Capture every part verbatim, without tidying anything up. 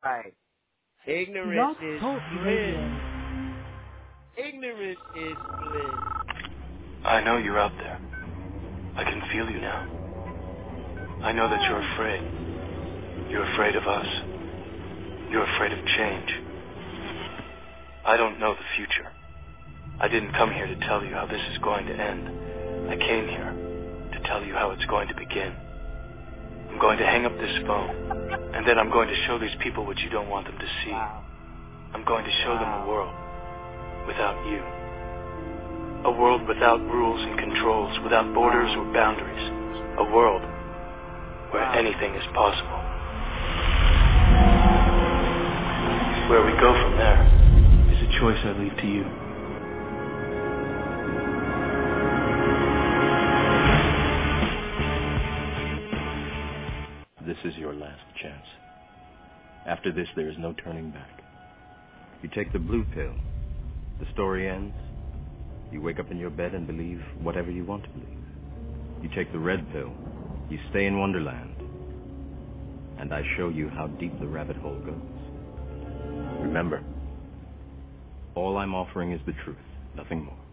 Right. Ignorance Blog is Talk bliss. Radio. Ignorance is bliss. I know you're out there. I can feel you now. I know that you're afraid. You're afraid of us. You're afraid of change. I don't know the future. I didn't come here to tell you how this is going to end. I came here to tell you how it's going to begin. I'm going to hang up this phone, and then I'm going to show these people what you don't want them to see. Wow. I'm going to show Wow. them a world without you. A world without rules and controls, without borders or boundaries. A world where Wow. anything is possible. Where we go from there is a choice I leave to you. This is your last chance. After this, there is no turning back. You take the blue pill. The story ends. You wake up in your bed and believe whatever you want to believe. You take the red pill. You stay in Wonderland. And I show you how deep the rabbit hole goes. Remember, all I'm offering is the truth, nothing more.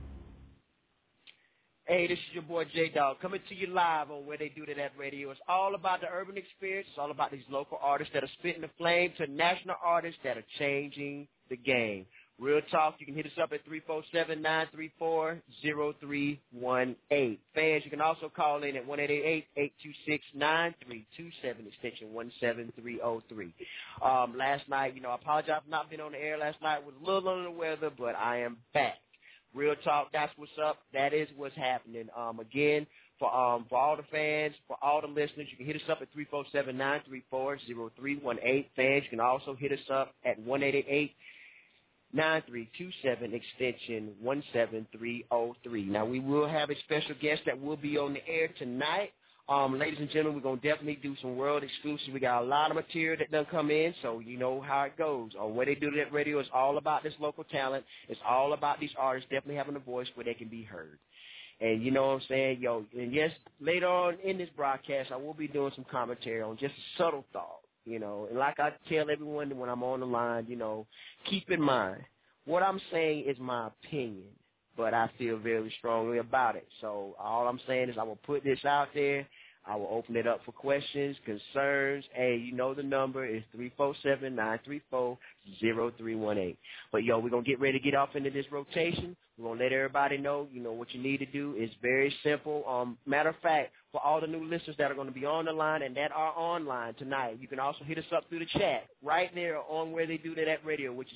Hey, this is your boy J-Dog coming to you live on Where They Do That Radio. It's all about the urban experience. It's all about these local artists that are spitting the flame to national artists that are changing the game. Real talk, you can hit us up at three four seven, nine three four, zero three one eight. Fans, you can also call in at one eight eight eight, eight two six, nine three two seven, extension one seven three oh three. Um, last night, you know, I apologize for not being on the air last night. I was a little under the weather, but I am back. Real talk, that's what's up. That is what's happening. Um, again, for um for all the fans, for all the listeners, you can hit us up at three four seven, nine three four, zero three one eight. Fans, you can also hit us up at one eight eight eight, nine three two seven, extension one seven three oh three. Now, we will have a special guest that will be on the air tonight. Um, ladies and gentlemen, we're going to definitely do some world exclusives. We got a lot of material that done come in, so you know how it goes. On Where They Do That Radio, it's all about this local talent. It's all about these artists definitely having a voice where they can be heard. And you know what I'm saying? Yo, and yes, later on in this broadcast, I will be doing some commentary on just a subtle thought, you know. And like I tell everyone when I'm on the line, you know, keep in mind, what I'm saying is my opinion, but I feel very strongly about it. So all I'm saying is I will put this out there. I will open it up for questions, concerns. Hey, you know the number is three four seven, nine three four, zero three one eight. But, yo, we're going to get ready to get off into this rotation. We're going to let everybody know, you know, what you need to do is very simple. Um, matter of fact, for all the new listeners that are going to be on the line and that are online tonight, you can also hit us up through the chat right there on Where They Do That at Radio, which is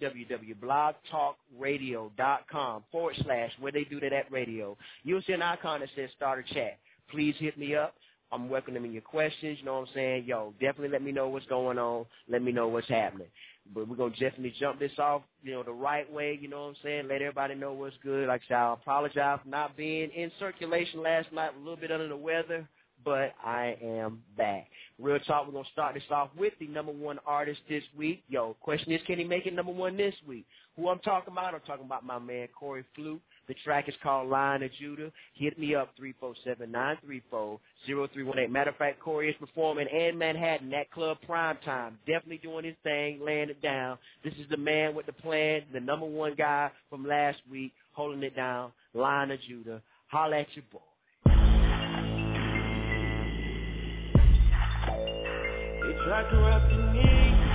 www.blogtalkradio.com forward slash Where They Do That at Radio. You'll see an icon that says start a chat. Please hit me up. I'm welcoming your questions. You know what I'm saying? Yo, definitely let me know what's going on. Let me know what's happening. But we're going to definitely jump this off, you know, the right way. You know what I'm saying? Let everybody know what's good. Like I said, I apologize for not being in circulation last night. A little bit under the weather, but I am back. Real talk, we're going to start this off with the number one artist this week. Yo, question is, can he make it number one this week? Who I'm talking about? I'm talking about my man, Corey Fluke. The track is called Lion of Judah. Hit me up, three four seven, nine three four, zero three one eight. Matter of fact, Corey is performing in Manhattan at Club Prime Time. Definitely doing his thing, laying it down. This is the man with the plan, the number one guy from last week, holding it down, Lion of Judah. Holla at your boy. They tried corrupting me.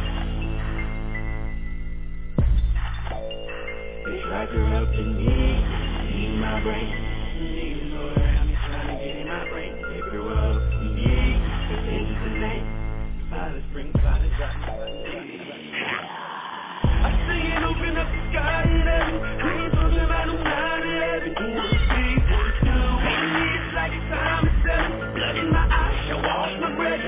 They tried corrupting me. In my brain. Niggas know around me trying to get in my brain. They corrupt me. The things is the name. Silence brings silence out. I sing and open up the sky and heaven. Bring something out of nine and eleven. Who will see? What to do? Maybe it's like it's time to seven. Blood in my eyes, show off my breath.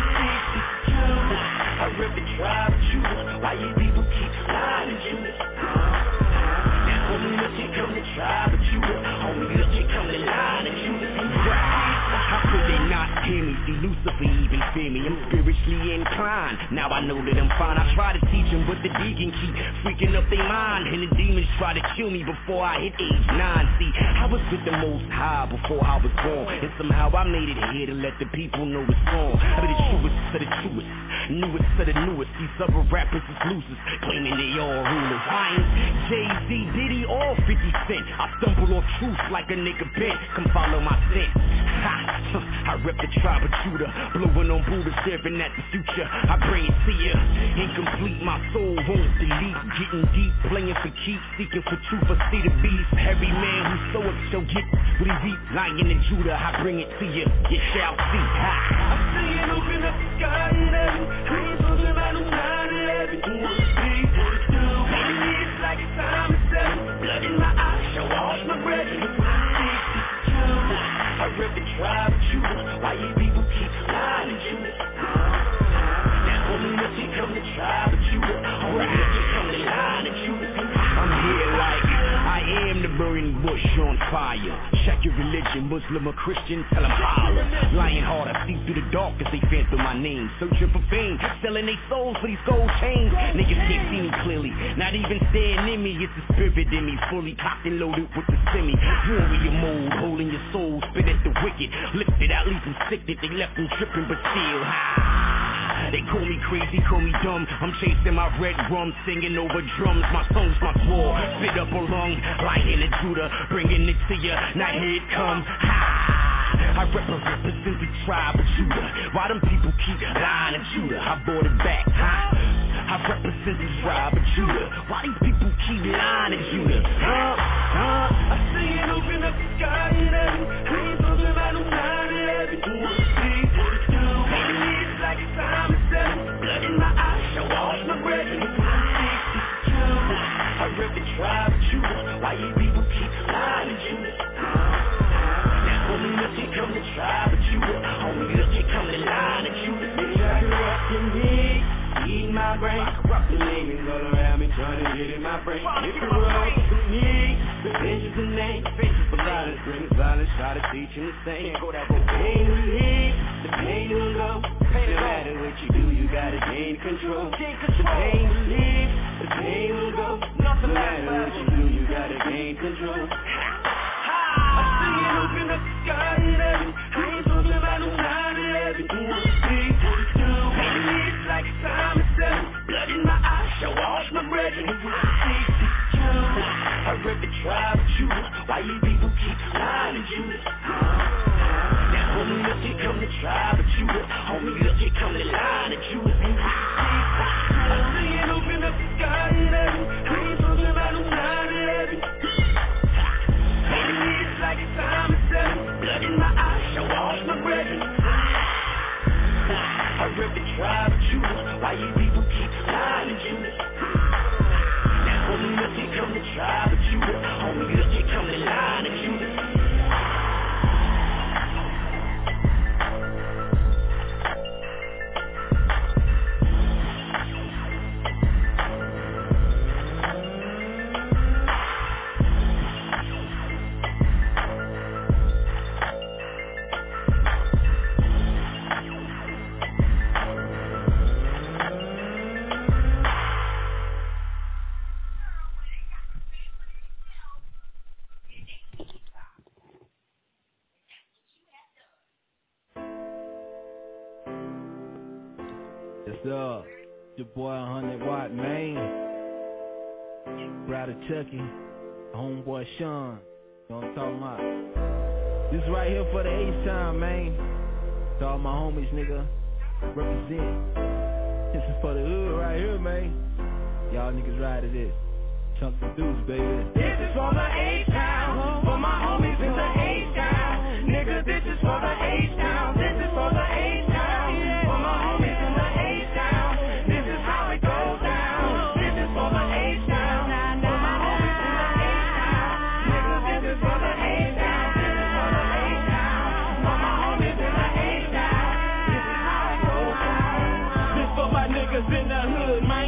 I rip the tribe of Judah. Why you people keep lying to Judas? Now only look you come to tribe of Judah. Only look you come to line of Judas. How could they not hear me? See Lucifer even fear me, I'm spiritually inclined. Now I know that I'm fine. I try to teach them, but the deacon keep freaking up their mind. And the demons try to kill me before I hit age nine. See, I was with the most high before I was born, and somehow I made it here to let the people know it's wrong. I be the truest of the truest, newest of the newest. These other rappers is losers, claiming they all rulers. I ain't Jay-Z, Diddy, or fifty cent. I stumble off truth like a nigga bent. Come follow my scent. Ha, I rep the tribe of Judah, blowing on Buddha, staring at the future. I bring it to ya, incomplete, my soul won't delete. Getting deep, playing for keeps, seeking for truth, I see the beast. Every man who sow up shall get what he eat. Lion in Judah, I bring it to you, you shall see. Ha. I'm seeing open up the sky and heaven. I ain't talking about no nine eleven. Who would it be? What it do? Maybe it's like it's time to seven. Blood in my eyes, shall wash my breath. I rep the tribe of Judah. Why you people keep lying to Judah? Now only if you come the tribe of Judah. Only if you come the line of Judah. I'm here like I am the burning bush on fire. Check your religion, Muslim or Christian, tell them holler. Lying hard, I see through the dark as they phantom my name. Searching for fame, selling their souls for these gold chains. Niggas can't see me clearly, not even staring in me. It's the spirit in me, fully cocked and loaded with the semi. Warrior mode, holding your soul, spit at the wicked. Lift it out, leave them sick that they left them tripping, but still high. They call me crazy, call me dumb. I'm chasing my red rum, singing over drums. My song's my sword, spit up a lung. Lion of Judah, bringing it to ya. Now here it comes. Ha! I represent the tribe of Judah. Why them people keep lying to Judah? I brought it back. Huh? I represent the tribe of Judah. Why these people keep lying to Judah? Huh? Huh? I see it open up the sky and heaven. I ain't talking about no nine eleven. Who would it be? What it do? Maybe it's like it's time to seven. Blood in my eyes, shall wash my breath. I rep the tribe of Judah. Why you people keep lying to Judah? Now only if you come the tribe of Judah. Only if you come the line of Judah. Bitch, I corrupt in me, eating my brain. I corrupt the name all around me, trying to get in my brain. If you corrupt in me, the bench is the name. For violence, bring violence, try to teach him the same. The pain will leave, the pain will go. No matter what you do, you gotta gain control. The pain will leave, the pain will go. No matter what you do, you gotta gain control. I see it open up the sky and heaven. I ain't talking about no nine eleven. Who would it be? What it do? Maybe it's like it's time to seven. Blood in my eyes, shall wash my breath. Who would it be? I rep the tribe of Judah. Why you people keep lying to Judah? Now only if you come the tribe of Judah. Only if you come the line of Judah. I see it open up the sky and heaven. I ain't talking about no nine eleven. Maybe it's like it's time to seven. Blood in my eyes, shall wash my breath. I rep the tribe of Judah. Why you people keep lying to Judah? Now only if you come the tribe of Judah. Only if you come the line of Judah. Up, your boy one hundred watt man, Brother Chucky, homeboy Sean, you know what I'm talking about. This right here for the H-Time, man. To all my homies, nigga, represent. This is for the hood right here, man. Y'all niggas ride to this. Chunk the deuce, baby. This is for the H-Town, for my homies in the H-Town. Nigga, this is for the H-Town, this is for the H-Town. For my homies in the H-Town, this is how it goes down. This is for the H-Town, for my homies in the H-Town. Nigga, this is for the H-Town, this is for the H-Town. For my homies in the H-Town, this is how it goes down. This for my niggas in the hood, man.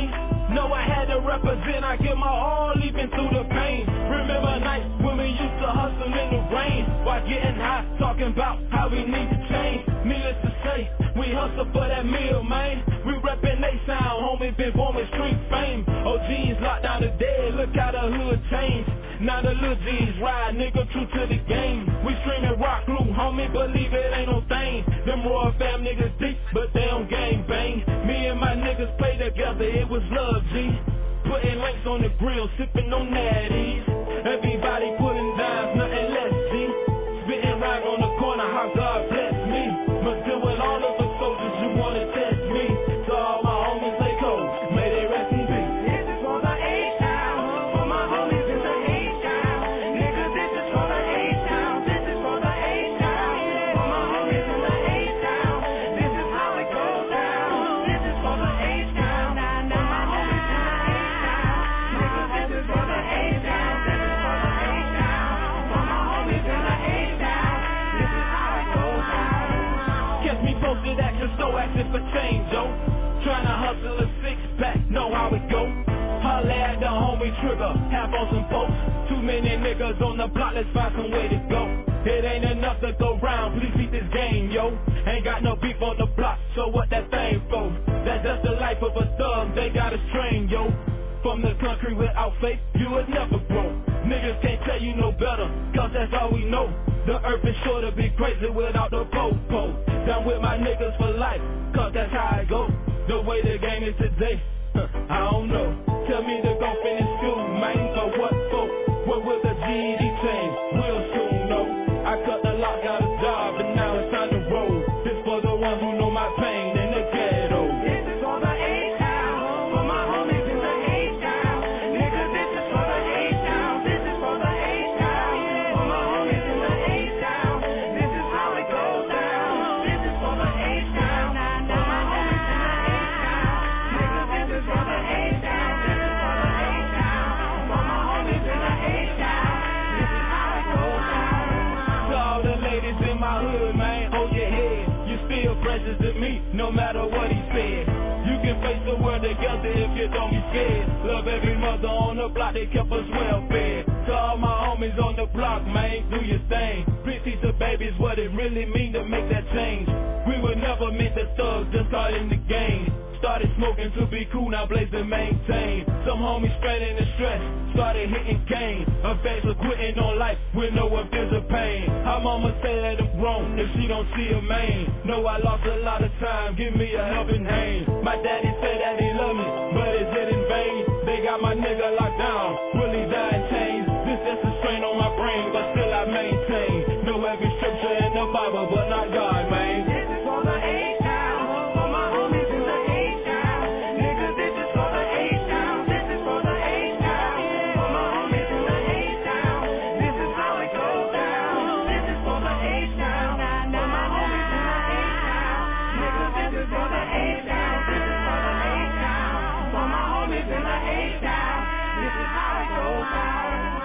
Know I had to represent, I give my all even through the pain. Remember nights when we used to hustle in the rain, while getting high, talking about how we need to change. Needless to say, we hustle for that meal, man. We reppin' they sound, homie, been born with street fame. O Gs locked down the dead, look how the hood changed. Now the little G's ride, nigga, true to the game. We streamin' rock glue, homie, believe it ain't no thing. Them Royal fam niggas deep, but they don't gang bang. Me and my niggas play together, it was love, G. Putting links on the grill, sippin' on natties. Everybody pulling dimes, nothing less, G. Spittin' rhymes on the corner, how God bless me. Must deal with all of the soldiers who wanna test me. To all my homies, they cold, may they rest in peace. This is for the H-Town, for my homies in the H-Town. Nigga, this is for the H-Town, this is for the H-Town. For my homies in the H-Town, this is how it goes down. This is for the H-Town, for my homies in the H-Town. Nigga, this is for the H-Town, this is for the H-Town. For my homies in the H-Town, this is how it goes down. Catch me posted action, so active for change, yo. Tryna hustle a six-pack, know how it go. Holla at the homie Trigger, have on some folks. Too many niggas on the block, let's find some way to go. It ain't enough to go round, please beat this game, yo. Ain't got no beef on the block, so what that thing for? That's just the life of a thug, they got us trained, yo. From the country without faith, you would never grow. Niggas can't tell you no better, cause that's all we know. The earth is sure to be crazy without the po-po. Down with my niggas for life, cause that's how I go. The way the game is today, huh, I don't know. Tell me to go finish school, man, for what for? What will the G E D change? We'll soon know. I cut the lock, got a job, and now it's time to roll. This for the ones who know my pain in the ghetto. This is for the H-Town, for my homies in the H-Town. Nigga, this is for the H-Town, this is for the H-Town. For my homies in the H-Town, this is how it goes down. This is for the H-Town, for my homies in the H-Town. Nigga, this is for the H-Town, this is for the H-Town. For my homies in the H-Town, this is how it goes down. To all the ladies in my hood, man, hold your head. You still precious to me, no matter what he said. You can face the world together if you don't be scared. Love every mother on the block, they kept us well fed. To all my homies on the block, man, do your thing. Please teach the babies what it really mean to make that change. We were never meant to thugs, just got in the game. Started smoking to be cool, now blaze and maintain. Some homies straight in the stress, started hitting cane. Effects of quitting on life with no one feels the pain. Her mama say that I'm wrong if she don't see a man. Know I lost a lot of time, give me a helping hand. My daddy said that he loved me, but is it in vain? They got my nigga locked down, really dying chains. This just a strain on my brain, but still I maintain. Know every scripture in the Bible, but not God, man. This is for the H-Town, for my homies in the H-Town. Nigga, this is for the H-Town, this is for the H-Town. For my homies in the H-Town, this is how it goes down. This is for the H-Town, for my homies in the H-Town. Nigga, this is for the H-Town, this is for the H-Town. For my homies in the H-Town, this is how it goes down.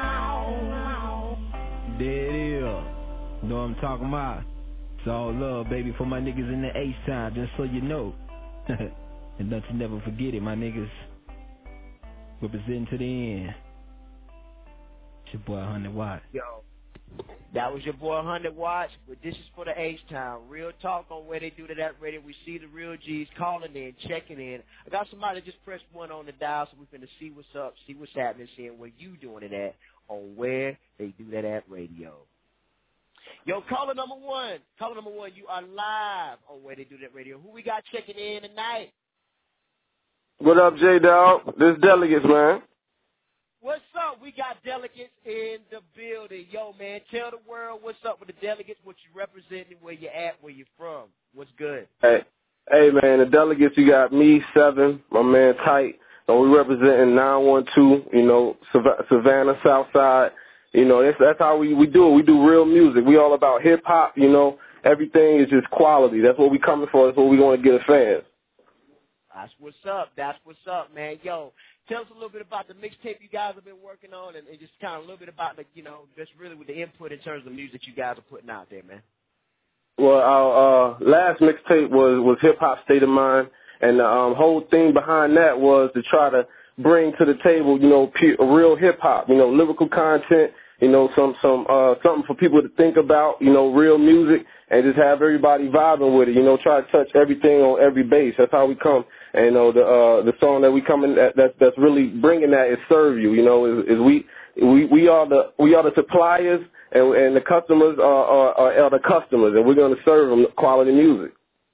There it is. Know what I'm talking about? It's all love, baby, for my niggas in the H-Town, just so you know. And don't you never forget it, my niggas. Representing to the end. It's your boy, one hundred Watts. Yo, that was your boy, one hundred Watts, but this is for the H-Town. Real talk on where they do to that radio. We see the real G's calling in, checking in. I got somebody just press one on the dial, so we're finna see what's up, see what's happening, seeing where you doing it at on where they do that at radio. Yo, caller number one. Caller number one, you are live on Where They Do That Radio. Who we got checking in tonight? What up, J-Dog? This Delegates, man. What's up? We got delegates in the building. Yo, man, tell the world what's up with the delegates, what you representing, where you at, where you from. What's good? Hey, hey, man, the delegates, you got me, Seven, my man, Tight, and we representing nine one two, you know, Savannah, Southside. You know, that's, that's how we, we do it. We do real music. We all about hip-hop, you know. Everything is just quality. That's what we coming for. That's what we want to get the fans. That's what's up. That's what's up, man. Yo, tell us a little bit about the mixtape you guys have been working on and, and just kind of a little bit about, the, you know, just really with the input in terms of the music you guys are putting out there, man. Well, our uh, last mixtape was, was Hip Hop State of Mind. And the um, whole thing behind that was to try to bring to the table, you know, pure, real hip hop, you know, lyrical content, you know, some some uh, something for people to think about, you know, real music, and just have everybody vibing with it. You know, try to touch everything on every base. That's how we come. And you know, the uh, the song that we come in that that's that's really bringing that is Serve You. You know, is, is we we we are the we are the suppliers, and, and the customers are, are, are the customers, and we're going to serve them quality music.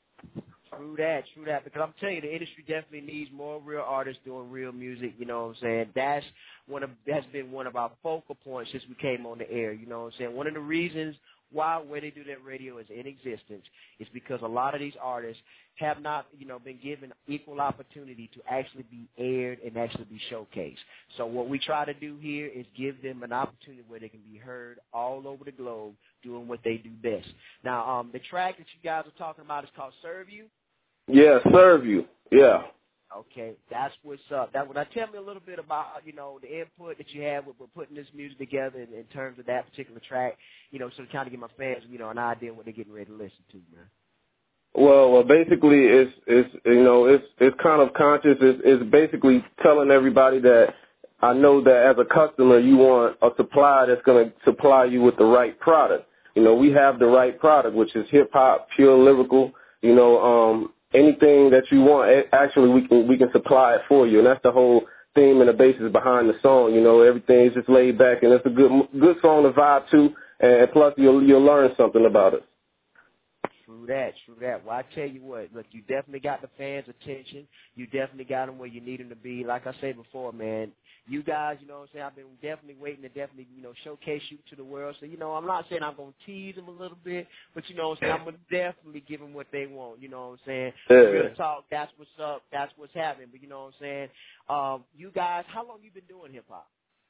True that, true that. Because I'm telling you, the industry definitely needs more real artists doing real music. You know what I'm saying? That's one of that's been one of our focal points since we came on the air. You know what I'm saying? One of the reasons why Where They Do That Radio is in existence is because a lot of these artists have not, you know, been given equal opportunity to actually be aired and actually be showcased. So what we try to do here is give them an opportunity where they can be heard all over the globe doing what they do best. Now, um, the track that you guys are talking about is called Serve You. Yeah, Serve You. Yeah. Okay, that's what's up. That now tell me a little bit about, you know, the input that you had with, with putting this music together in, in terms of that particular track, you know, so to kind of give my fans, you know, an idea of what they're getting ready to listen to, man. Well, well, basically, it's it's you know, it's it's kind of conscious. It's, it's basically telling everybody that I know that as a customer, you want a supplier that's going to supply you with the right product. You know, we have the right product, which is hip hop, pure lyrical. You know, um, anything that you want, actually, we can we can supply it for you, and that's the whole theme and the basis behind the song. You know, everything's just laid back, and it's a good good song to vibe to, and plus you'll you'll learn something about it. True that, true that. Well, I tell you what, look, you definitely got the fans' attention. You definitely got them where you need them to be. Like I said before, man, you guys, you know what I'm saying, I've been definitely waiting to definitely, you know, showcase you to the world. So, you know, I'm not saying I'm going to tease them a little bit, but, you know what I'm saying, I'm going to definitely give them what they want. You know what I'm saying? Yeah. Real talk, that's what's up, that's what's happening. But, you know what I'm saying, um, you guys, how long you been doing hip-hop?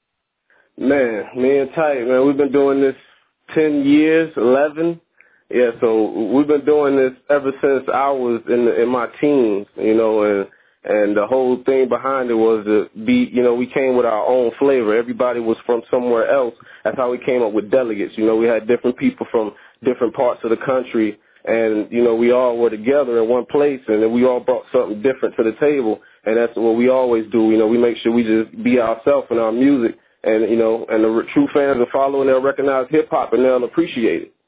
Man, me and Tight, man, we've been doing this ten years, eleven. Yeah, so we've been doing this ever since I was in the, in my teens, you know, and and the whole thing behind it was to be, you know, we came with our own flavor. Everybody was from somewhere else. That's how we came up with Delegates. You know, we had different people from different parts of the country, and, you know, we all were together in one place, and then we all brought something different to the table, and that's what we always do. You know, we make sure we just be ourselves in our music, and, you know, and the true fans will follow, and they'll recognize hip-hop, and they'll appreciate it.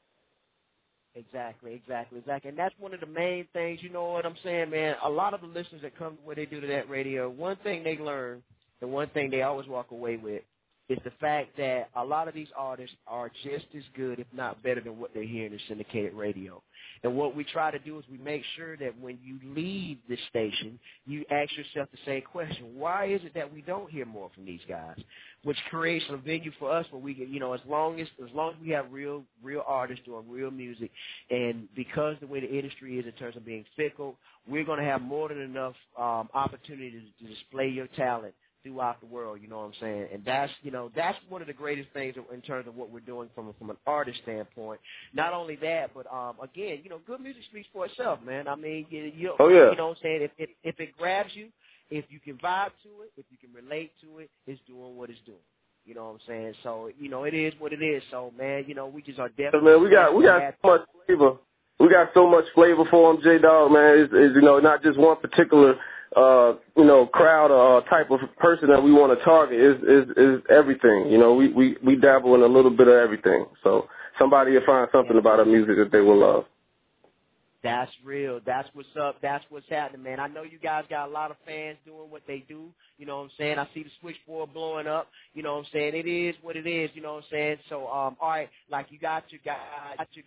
Exactly, exactly, exactly. And that's one of the main things, you know what I'm saying, man? A lot of the listeners that come Where They Do To That Radio, one thing they learn, and one thing they always walk away with, is the fact that a lot of these artists are just as good, if not better, than what they're hearing in syndicated radio. And what we try to do is we make sure that when you leave this station, you ask yourself the same question: why is it that we don't hear more from these guys? Which creates a venue for us where we can, you know, as long as as long as we have real real artists doing real music, and because the way the industry is in terms of being fickle, we're going to have more than enough um, opportunity to, to display your talent throughout the world, you know what I'm saying? And that's, you know, that's one of the greatest things in terms of what we're doing from from an artist standpoint. Not only that, but um, again, you know, good music speaks for itself, man. I mean, you, you, oh, yeah. you know what I'm saying? If, if if it grabs you, if you can vibe to it, if you can relate to it, it's doing what it's doing. You know what I'm saying? So, you know, it is what it is. So, man, you know, we just are definitely. Man, we got we got so much flavor. We got so much flavor for him, J-Dog, man. It's, it's, you know, not just one particular. Uh, you know, crowd or uh, type of person that we want to target is, is, is everything. You know, we, we, we dabble in a little bit of everything. So somebody will find something about our music that they will love. That's real. That's what's up. That's what's happening, man. I know you guys got a lot of fans doing what they do. You know what I'm saying? I see the switchboard blowing up. You know what I'm saying? It is what it is. You know what I'm saying? So, um, all right, like you got your guy, got your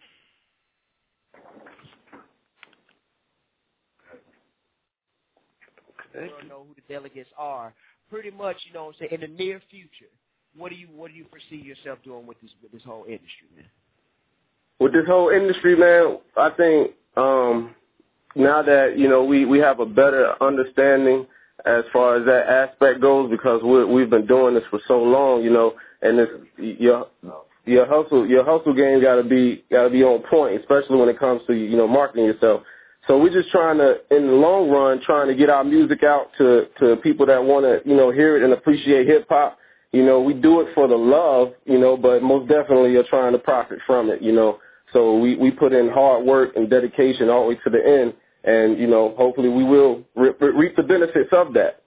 You don't know who the delegates are. Pretty much, you know what I'm saying, in the near future, what do you what do you foresee yourself doing with this with this whole industry, man? With this whole industry, man, I think um, now that, you know, we, we have a better understanding as far as that aspect goes, because we're, we've been doing this for so long, you know, and it's, your your hustle your hustle game got to be got to be on point, especially when it comes to, you know, marketing yourself. So we're just trying to, in the long run, trying to get our music out to, to people that want to, you know, hear it and appreciate hip-hop. You know, we do it for the love, you know, but most definitely are trying to profit from it, you know. So we, we put in hard work and dedication all the way to the end, and, you know, hopefully we will reap, reap the benefits of that.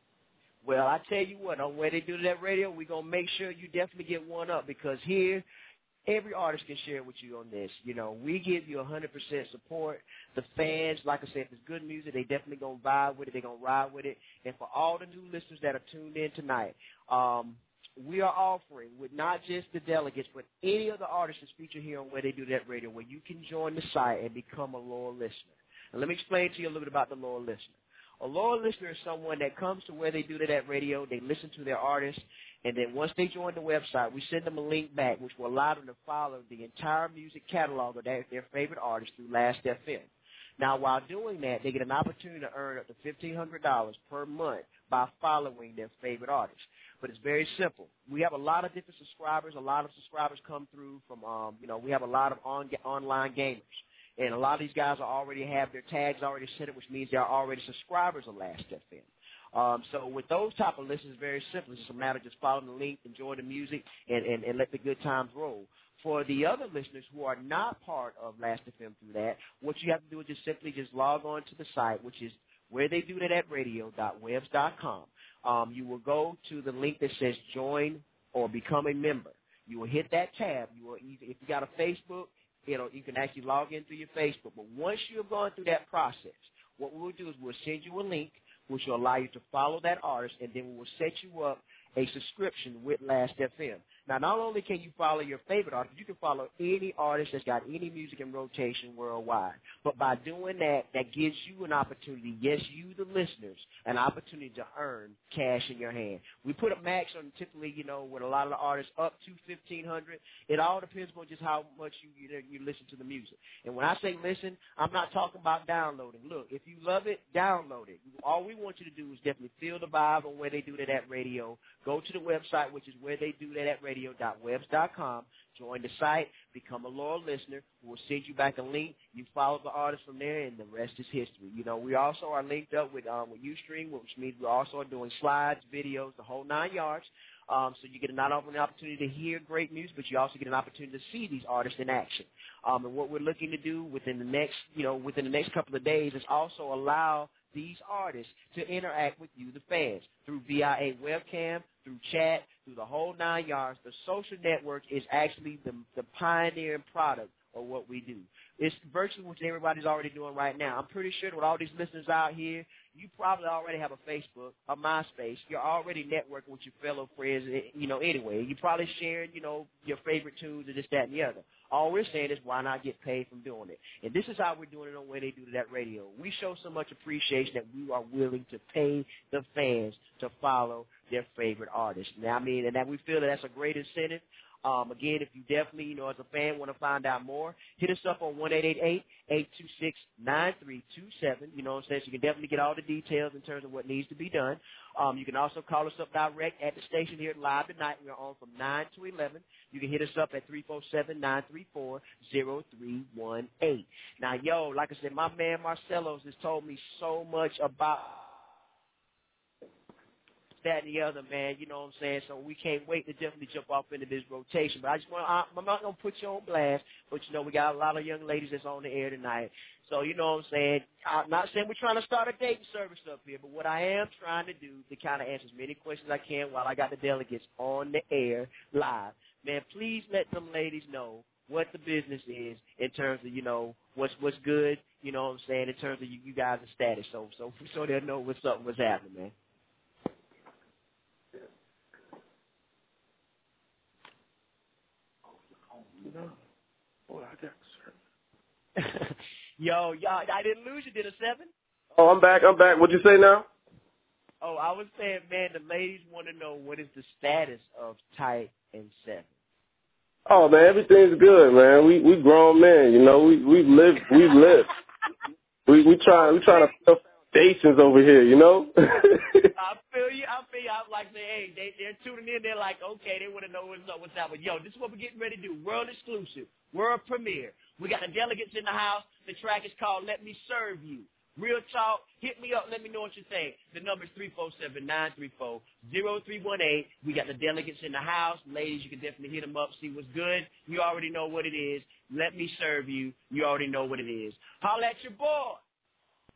Well, I tell you what, on Where They Do That Radio, we're going to make sure you definitely get one up, because here, every artist can share with you on this. You know, we give you one hundred percent support. The fans, like I said, if it's good music, they definitely going to vibe with it. They're going to ride with it. And for all the new listeners that are tuned in tonight, um, we are offering with not just the delegates, but any of the artists that's featured here on Where They Do That Radio, where you can join the site and become a loyal listener. And let me explain to you a little bit about the loyal listener. A loyal listener is someone that comes to Where They Do That Radio, they listen to their artists, and then once they join the website, we send them a link back, which will allow them to follow the entire music catalog of their, their favorite artists through Last F M. Now, while doing that, they get an opportunity to earn up to fifteen hundred dollars per month by following their favorite artists. But it's very simple. We have a lot of different subscribers. A lot of subscribers come through from, um, you know, we have a lot of on, online gamers. And a lot of these guys already have their tags already set up, which means they're already subscribers of Last F M. Um, so with those type of listeners, it's very simple. It's just a matter of just following the link, enjoy the music, and, and, and let the good times roll. For the other listeners who are not part of Last F M through that, what you have to do is just simply just log on to the site, which is where they do that at radio dot webs dot com. Um, you will go to the link that says join or become a member. You will hit that tab. You will, if you got a Facebook, you know, you can actually log in through your Facebook. But once you have gone through that process, what we'll do is we'll send you a link which will allow you to follow that artist, and then we will set you up a subscription with Last F M. Now, not only can you follow your favorite artist, you can follow any artist that's got any music in rotation worldwide. But by doing that, that gives you an opportunity, yes, you, the listeners, an opportunity to earn cash in your hand. We put a max on typically, you know, with a lot of the artists up to fifteen hundred dollars. It all depends on just how much you, you you listen to the music. And when I say listen, I'm not talking about downloading. Look, if you love it, download it. All we want you to do is definitely feel the vibe on Where They Do That at Radio. Go to the website, which is where they do that at radio dot webs dot com. Join the site, become a loyal listener. We'll send you back a link. You follow the artist from there, and the rest is history. You know, we also are linked up with um, with Ustream, which means we also are doing slides, videos, the whole nine yards. Um, so you get not only an opportunity to hear great music, but you also get an opportunity to see these artists in action. Um, and what we're looking to do within the next, you know, within the next couple of days is also allow these artists to interact with you, the fans, through via a webcam, through chat, through the whole nine yards. The social network is actually the, the pioneering product of what we do. It's virtually what everybody's already doing right now. I'm pretty sure with all these listeners out here, you probably already have a Facebook, a MySpace. You're already networking with your fellow friends, you know, anyway. You're probably sharing, you know, your favorite tunes and this, that, and the other. All we're saying is why not get paid from doing it? And this is how we're doing it on Where They Do That Radio. We show so much appreciation that we are willing to pay the fans to follow their favorite artists. Now, I mean, and that we feel that that's a great incentive. Um, again, if you definitely, you know, as a fan want to find out more, hit us up on one eight eight eight, eight two six, nine three two seven. You know what I'm saying? So you can definitely get all the details in terms of what needs to be done. Um, you can also call us up direct at the station here live tonight. We're on from nine to eleven. You can hit us up at three four seven, nine three four, zero three one eight. Now, yo, like I said, my man Marcelos has told me so much about that and the other, man, you know what I'm saying? So we can't wait to definitely jump off into this rotation. But I just want to, I'm not going to put you on blast, but, you know, we got a lot of young ladies that's on the air tonight. So, you know what I'm saying? I'm not saying we're trying to start a dating service up here, but what I am trying to do to kind of answer as many questions as I can while I got the delegates on the air live. Man, please let them ladies know what the business is in terms of, you know, what's what's good, you know what I'm saying, in terms of you, you guys' status. So, so, so they'll know what's up, what's happening, man. No. Oh, I got sir. Yo, y'all, I didn't lose you. Did a seven? Oh, I'm back. I'm back. What'd you say now? Oh, I was saying, man, the ladies want to know what is the status of Tight and Seven. Oh man, everything's good, man. We we grown men, you know. We we live we live. we we try we trying to build foundations over here, you know. I feel you. I feel you. I'm like, hey, they they're tuning in. They're like, okay, they want to know what's up, what's up. But yo, this is what we're getting ready to do. World exclusive, world premiere. We got the delegates in the house. The track is called "Let Me Serve You." Real talk. Hit me up. Let me know what you think. The number is three four seven, nine three four, zero three one eight. We got the delegates in the house. Ladies, you can definitely hit them up, see what's good. You already know what it is. Let me serve you. You already know what it is. Holla at your boy.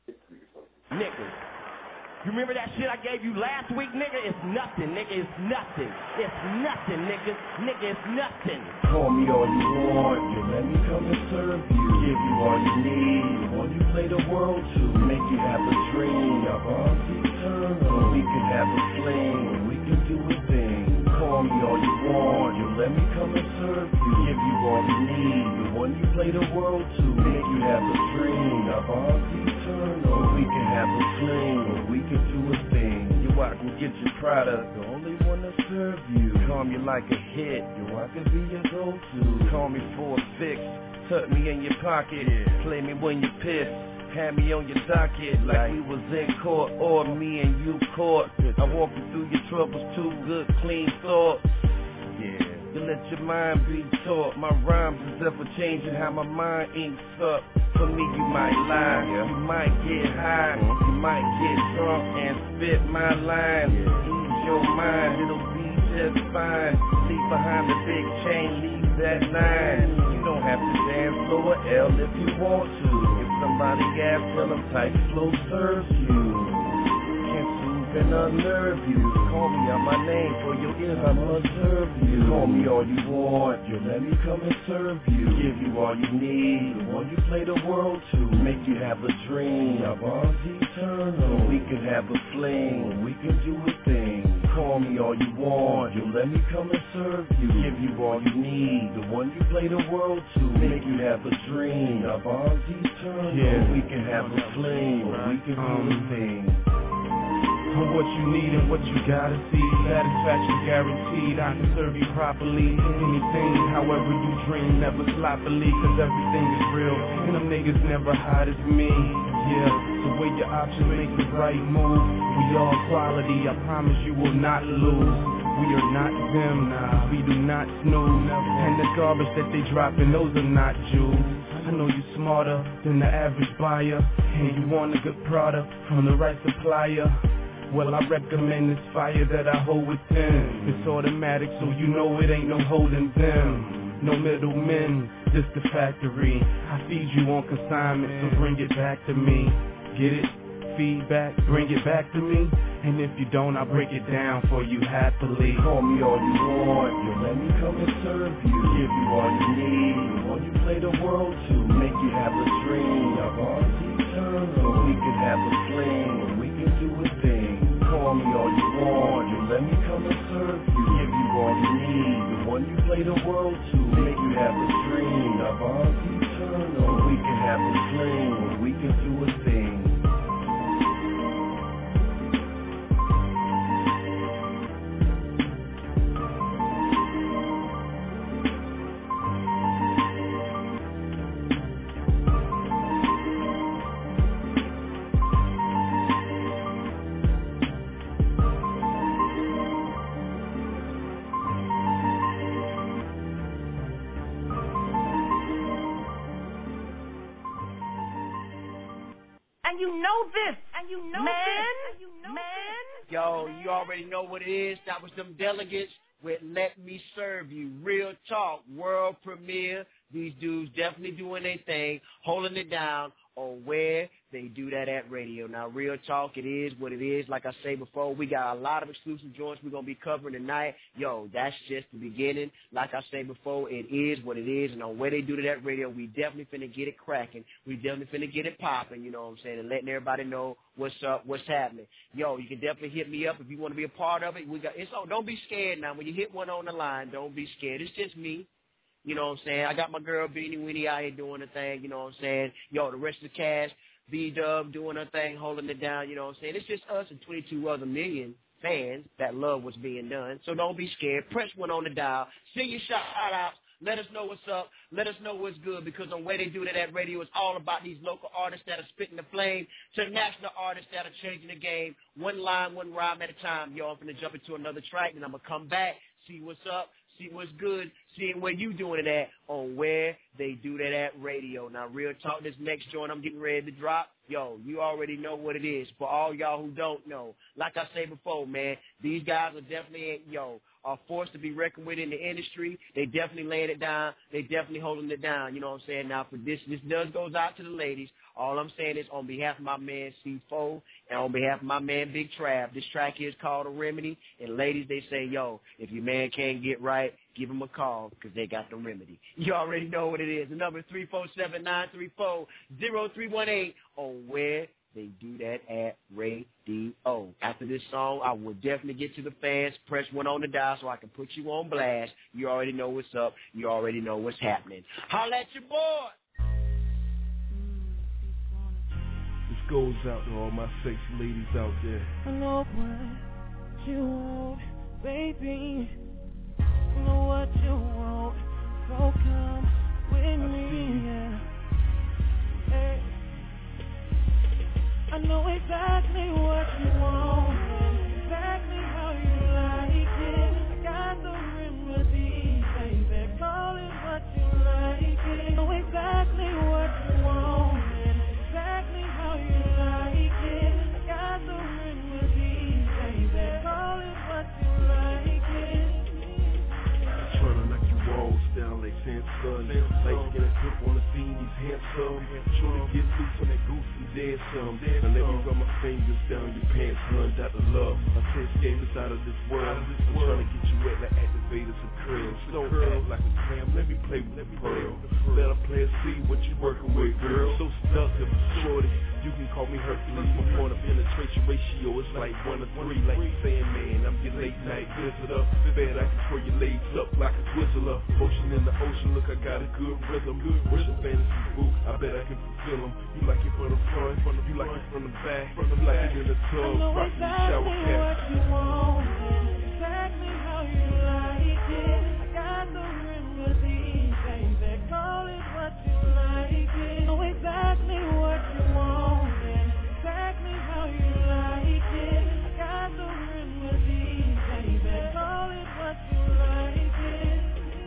Nigga. You remember that shit I gave you last week, nigga? It's nothing, nigga. It's nothing. It's nothing, nigga. Nigga, it's nothing. Call me all you want, you let me come and serve you. Give you all you need, all you play the world to. Make you have a dream, of all eternal. We can have a fling, we can do a thing. Call me all you want, you let me come and serve you. Give you all you need, the one you play the world to. Make you have a dream, of all eternal. We can have a fling, we can do a thing. You I can get your product, the only one to serve you. Call me like a hit, you I can be your go-to. Call me for a fix, tuck me in your pocket. Play me when you're pissed, have me on your docket. Like we was in court or me and you caught. I walk you through your troubles, two good clean thoughts. Yeah, you let your mind be taught. My rhymes is ever changing how my mind inks up. For me you might lie, you might get high, you might get drunk and spit my lines. Ease your mind, it'll be just fine. Leave behind the big chain, leave that nine. You don't have to dance lower L if you want to. If somebody asks, tell them tight flow serves you. Can't soothe and unnerve you. Call me out my name, for your ears I must serve you. Call me all you want, you let me come and serve you. Give you all you need, the one you play the world to. Make you have a dream, of ours eternal. We can have a fling, we can do a thing. Call me all you want, you let me come and serve you. Give you all you need, the one you play the world to. Make you have a dream, of ours eternal. Yeah. We can have a fling, we can do a thing. I'm what you need and what you gotta see. Satisfaction guaranteed, I can serve you properly. Anything, however you dream, never sloppily. Cause everything is real, and them niggas never hide as me. Yeah, so weigh your options, make the right move. We all quality, I promise you will not lose. We are not them, nah, we do not snooze. And the garbage that they dropping, those are not jewels. I know you smarter than the average buyer, and you want a good product from the right supplier. Well, I recommend this fire that I hold within. It's automatic, so you know it ain't no holding them. No middlemen, just the factory. I feed you on consignment, so bring it back to me. Get it? Feedback, bring it back to me. And if you don't, I'll break it down for you happily. Call me all you want, you let me come and serve you. Give you all you need, the one you play the world to. Make you have a dream, of ours eternal. We can have a fling, we can do a thing. Call me all you want, you let me come and serve you. Give you all you need, the one you play the world to. Make you have a dream, of ours eternal. We can have a fling, we can do a thing. And you know this, and you know man, this, you know man. Yo, you already know what it is. That was them delegates with Let Me Serve You. Real talk, world premiere. These dudes definitely doing their thing, holding it down on where they do that at radio. Now, real talk, it is what it is. Like I say before, we got a lot of exclusive joints we're going to be covering tonight. Yo, that's just the beginning. Like I say before, it is what it is. And on where they do that radio, we definitely finna get it cracking. We definitely finna get it popping, you know what I'm saying, and letting everybody know what's up, what's happening. Yo, you can definitely hit me up if you want to be a part of it. We got it's on. Don't be scared now. When you hit one on the line, don't be scared. It's just me. You know what I'm saying? I got my girl Beanie Weenie out here doing her thing, you know what I'm saying? Yo, the rest of the cast, B-Dub doing her thing, holding it down, you know what I'm saying? It's just us and twenty-two other million fans that love what's being done. So don't be scared. Press one on the dial. Send your shout-outs. Let us know what's up. Let us know what's good, because on where they do that at radio, it's all about these local artists that are spitting the flame to national artists that are changing the game. One line, one rhyme at a time. Yo, I'm going to jump into another track, and I'm going to come back, see what's up, see what's good, seeing where you doing it at on where they do that at radio. Now, real talk, this next joint I'm getting ready to drop, yo, you already know what it is. For all y'all who don't know, like I said before, man, these guys are definitely, yo, are forced to be reckoned with in the industry. They definitely laying it down. They definitely holding it down. You know what I'm saying? Now, for this, this does goes out to the ladies. All I'm saying is on behalf of my man C four and on behalf of my man Big Trav, this track here is called A Remedy. And ladies, they say, yo, if your man can't get right, give him a call because they got the remedy. You already know what it is. The number is three four seven, nine three four, zero three one eight on where they do that at radio. After this song, I will definitely get to the fans. Press one on the dial so I can put you on blast. You already know what's up. You already know what's happening. Holla at your boy. This goes out to all my sexy ladies out there. I know what you want, baby. I know what you want, so come with me, yeah. Hey. I know exactly what you want, exactly how you like it. I got the remedy, baby, call it what you like it. I know exactly what you want, exactly how you like it. I got the remedy, baby, call it what you like it. I'm trying to knock your walls down like sandstone. Like skin and grip on the scene, these handsome. Trying to get loose on that goose and dance some. Now let me run my fingers down your pants, run Doctor Love. My sense game is out of this world. I'm trying to get you wet like activators and curls. Don't act like a clam, let me play with the pearl. Let a player see what you working with, girl. So seductive, shorty, you can call me Hercules. My point of penetration ratio is like one to three. Like Sandman, I'm your late night visitor. Bet I can twirl your legs up like a twizzler. Motion in the ocean, look, I got a good rhythm. What's your fantasy, boo? I bet I can fulfill them. You like it from the front, you like it from the back, you like it in the tub, rockin' the shower cap. What you want, exactly how you like it. I got the remedy, baby, call it what you like it. Know exactly what you want, exactly how you like it. I got the remedy, baby, call it what you like it.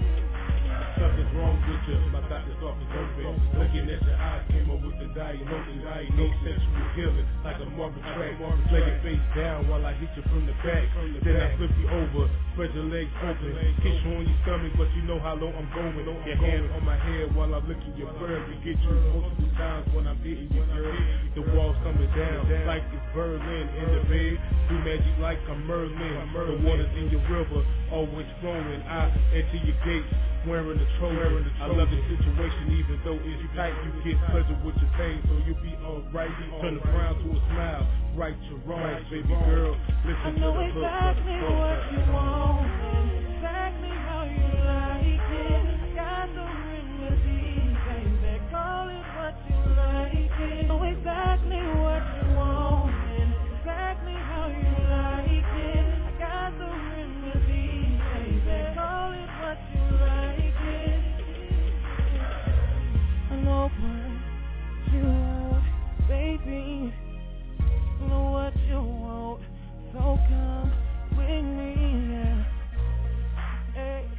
Something's wrong with you, my doctor's office open. Looking at your eyes, came up with the diagnosis. I need sexual healing, like a marble track. Lay your face down while I hit you from the back. Then I flip you over, spread your legs open. Kiss you on your stomach, but you know how low I'm going. Your hand on my head while I'm licking your bird. To get you multiple times when I'm hitting you, girl. The walls coming down, like it's Berlin in the bed. Do magic like I'm Merlin. The water's in your river, always flowing. I enter your gates, wearing the trojan. I love the situation, even though it's tight. You get pleasure with your pain, so you'll be alright. Turn the frown to a smile, right to wrong, baby girl. Listen to the hook. Exactly what you want, exactly how you like it. I got the remedy, baby, call it what you like it. Know exactly what you want, exactly how you like it. I got the remedy, baby, call it what you like it. I know what you want, baby. I know what you want, so come with me, yeah. Hey.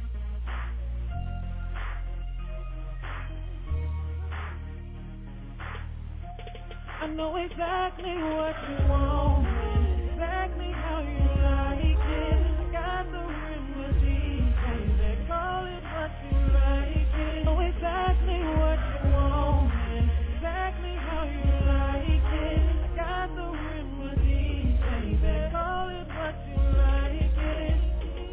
I know exactly what you want, exactly how you like it. I got the remedy, baby, call it what you like it. I know exactly what you want, exactly how you like it. I got the remedy, baby, call it what you like it.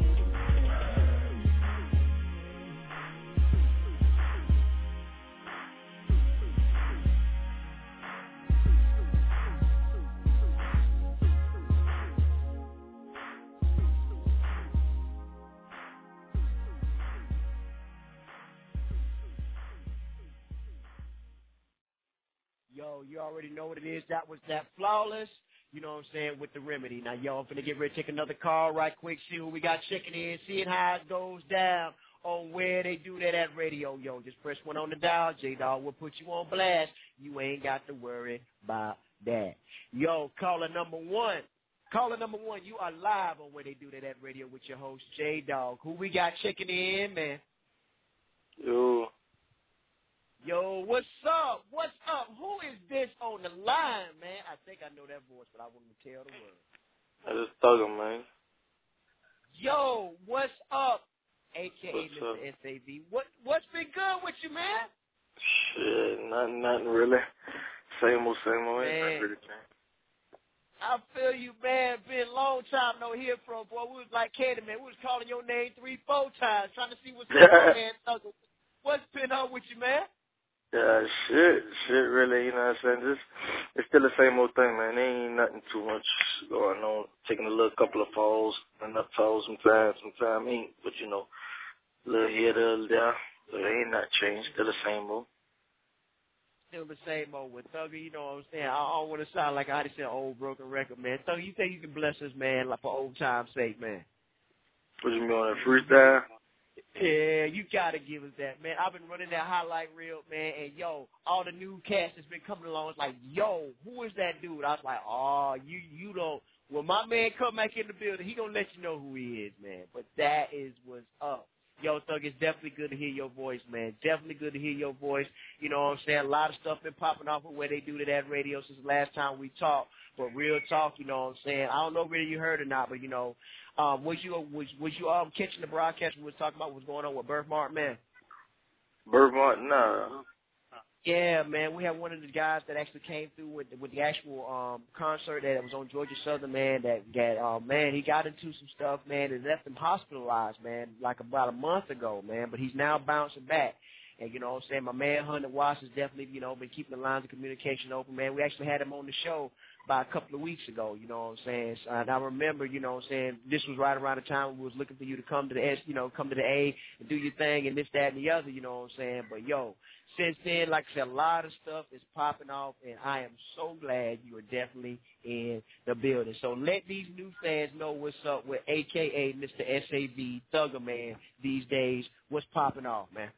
Yo, you already know what it is. That was that Flawless, you know what I'm saying, with the remedy. Now, yo, I'm finna get ready to take another call right quick, see who we got checking in, seeing how it goes down on where they do that at radio. Yo, just press one on the dial. J-Dog will put you on blast. You ain't got to worry about that. Yo, caller number one. Caller number one, you are live on where they do that at radio with your host, J-Dog. Who we got checking in, man? Yo. Yo, what's up? What's up? Who is this on the line, man? I think I know that voice, but I want to tell the world. I just thug him, man. Yo, what's up? A K A What's Mister up? S A V. What, what's been good with you, man? Shit, nothing, nothing really. Same old, same old. Man, Ain't changed. I feel you, man. Been a long time no hear from, boy. We was like Candyman. We was calling your name three, four times, trying to see what's going on, man. What's been up with you, man? Yeah, shit, shit, really, you know what I'm saying? Just, it's still the same old thing, man. There ain't nothing too much going on. Taking a little couple of falls, enough falls sometimes, sometimes ain't, but you know, a little here, a little there. But it ain't not changed. Still the same old. Still the same old with Thugger, you know what I'm saying? I don't want to sound like I just said old broken record, man. Thugger, you think you can bless us, man, like for old time's sake, man? What you mean on that freestyle? Yeah, you gotta give us that, man. I've been running that highlight reel, man, and yo, all the new cast that's been coming along, it's like, yo, who is that dude? I was like, oh, you you don't. When my man come back in the building, he gonna let you know who he is, man. But that is what's up. Yo, Thug, it's definitely good to hear your voice, man. Definitely good to hear your voice. You know what I'm saying? A lot of stuff been popping off of where they do to that radio since the last time we talked. But real talk, you know what I'm saying? I don't know whether you heard or not, but, you know, um, was you was, was you um catching the broadcast we was talking about what's going on with Birthmark, man? Birthmark, nah. Yeah, man, we had one of the guys that actually came through with with the actual um concert that was on Georgia Southern, man, that got, uh, man, he got into some stuff, man, and left him hospitalized, man, like about a month ago, man, but he's now bouncing back. And, you know what I'm saying, my man Hunter Watts has definitely, you know, been keeping the lines of communication open, man. We actually had him on the show about a couple of weeks ago, you know what I'm saying. So, and I remember, you know what I'm saying, this was right around the time when we was looking for you to come to the S, you know, come to the A and do your thing and this, that, and the other, you know what I'm saying. But, yo, since then, like I said, a lot of stuff is popping off, and I am so glad you are definitely in the building. So let these new fans know what's up with A K A Mister S A V, Thugger Man, these days. What's popping off, man?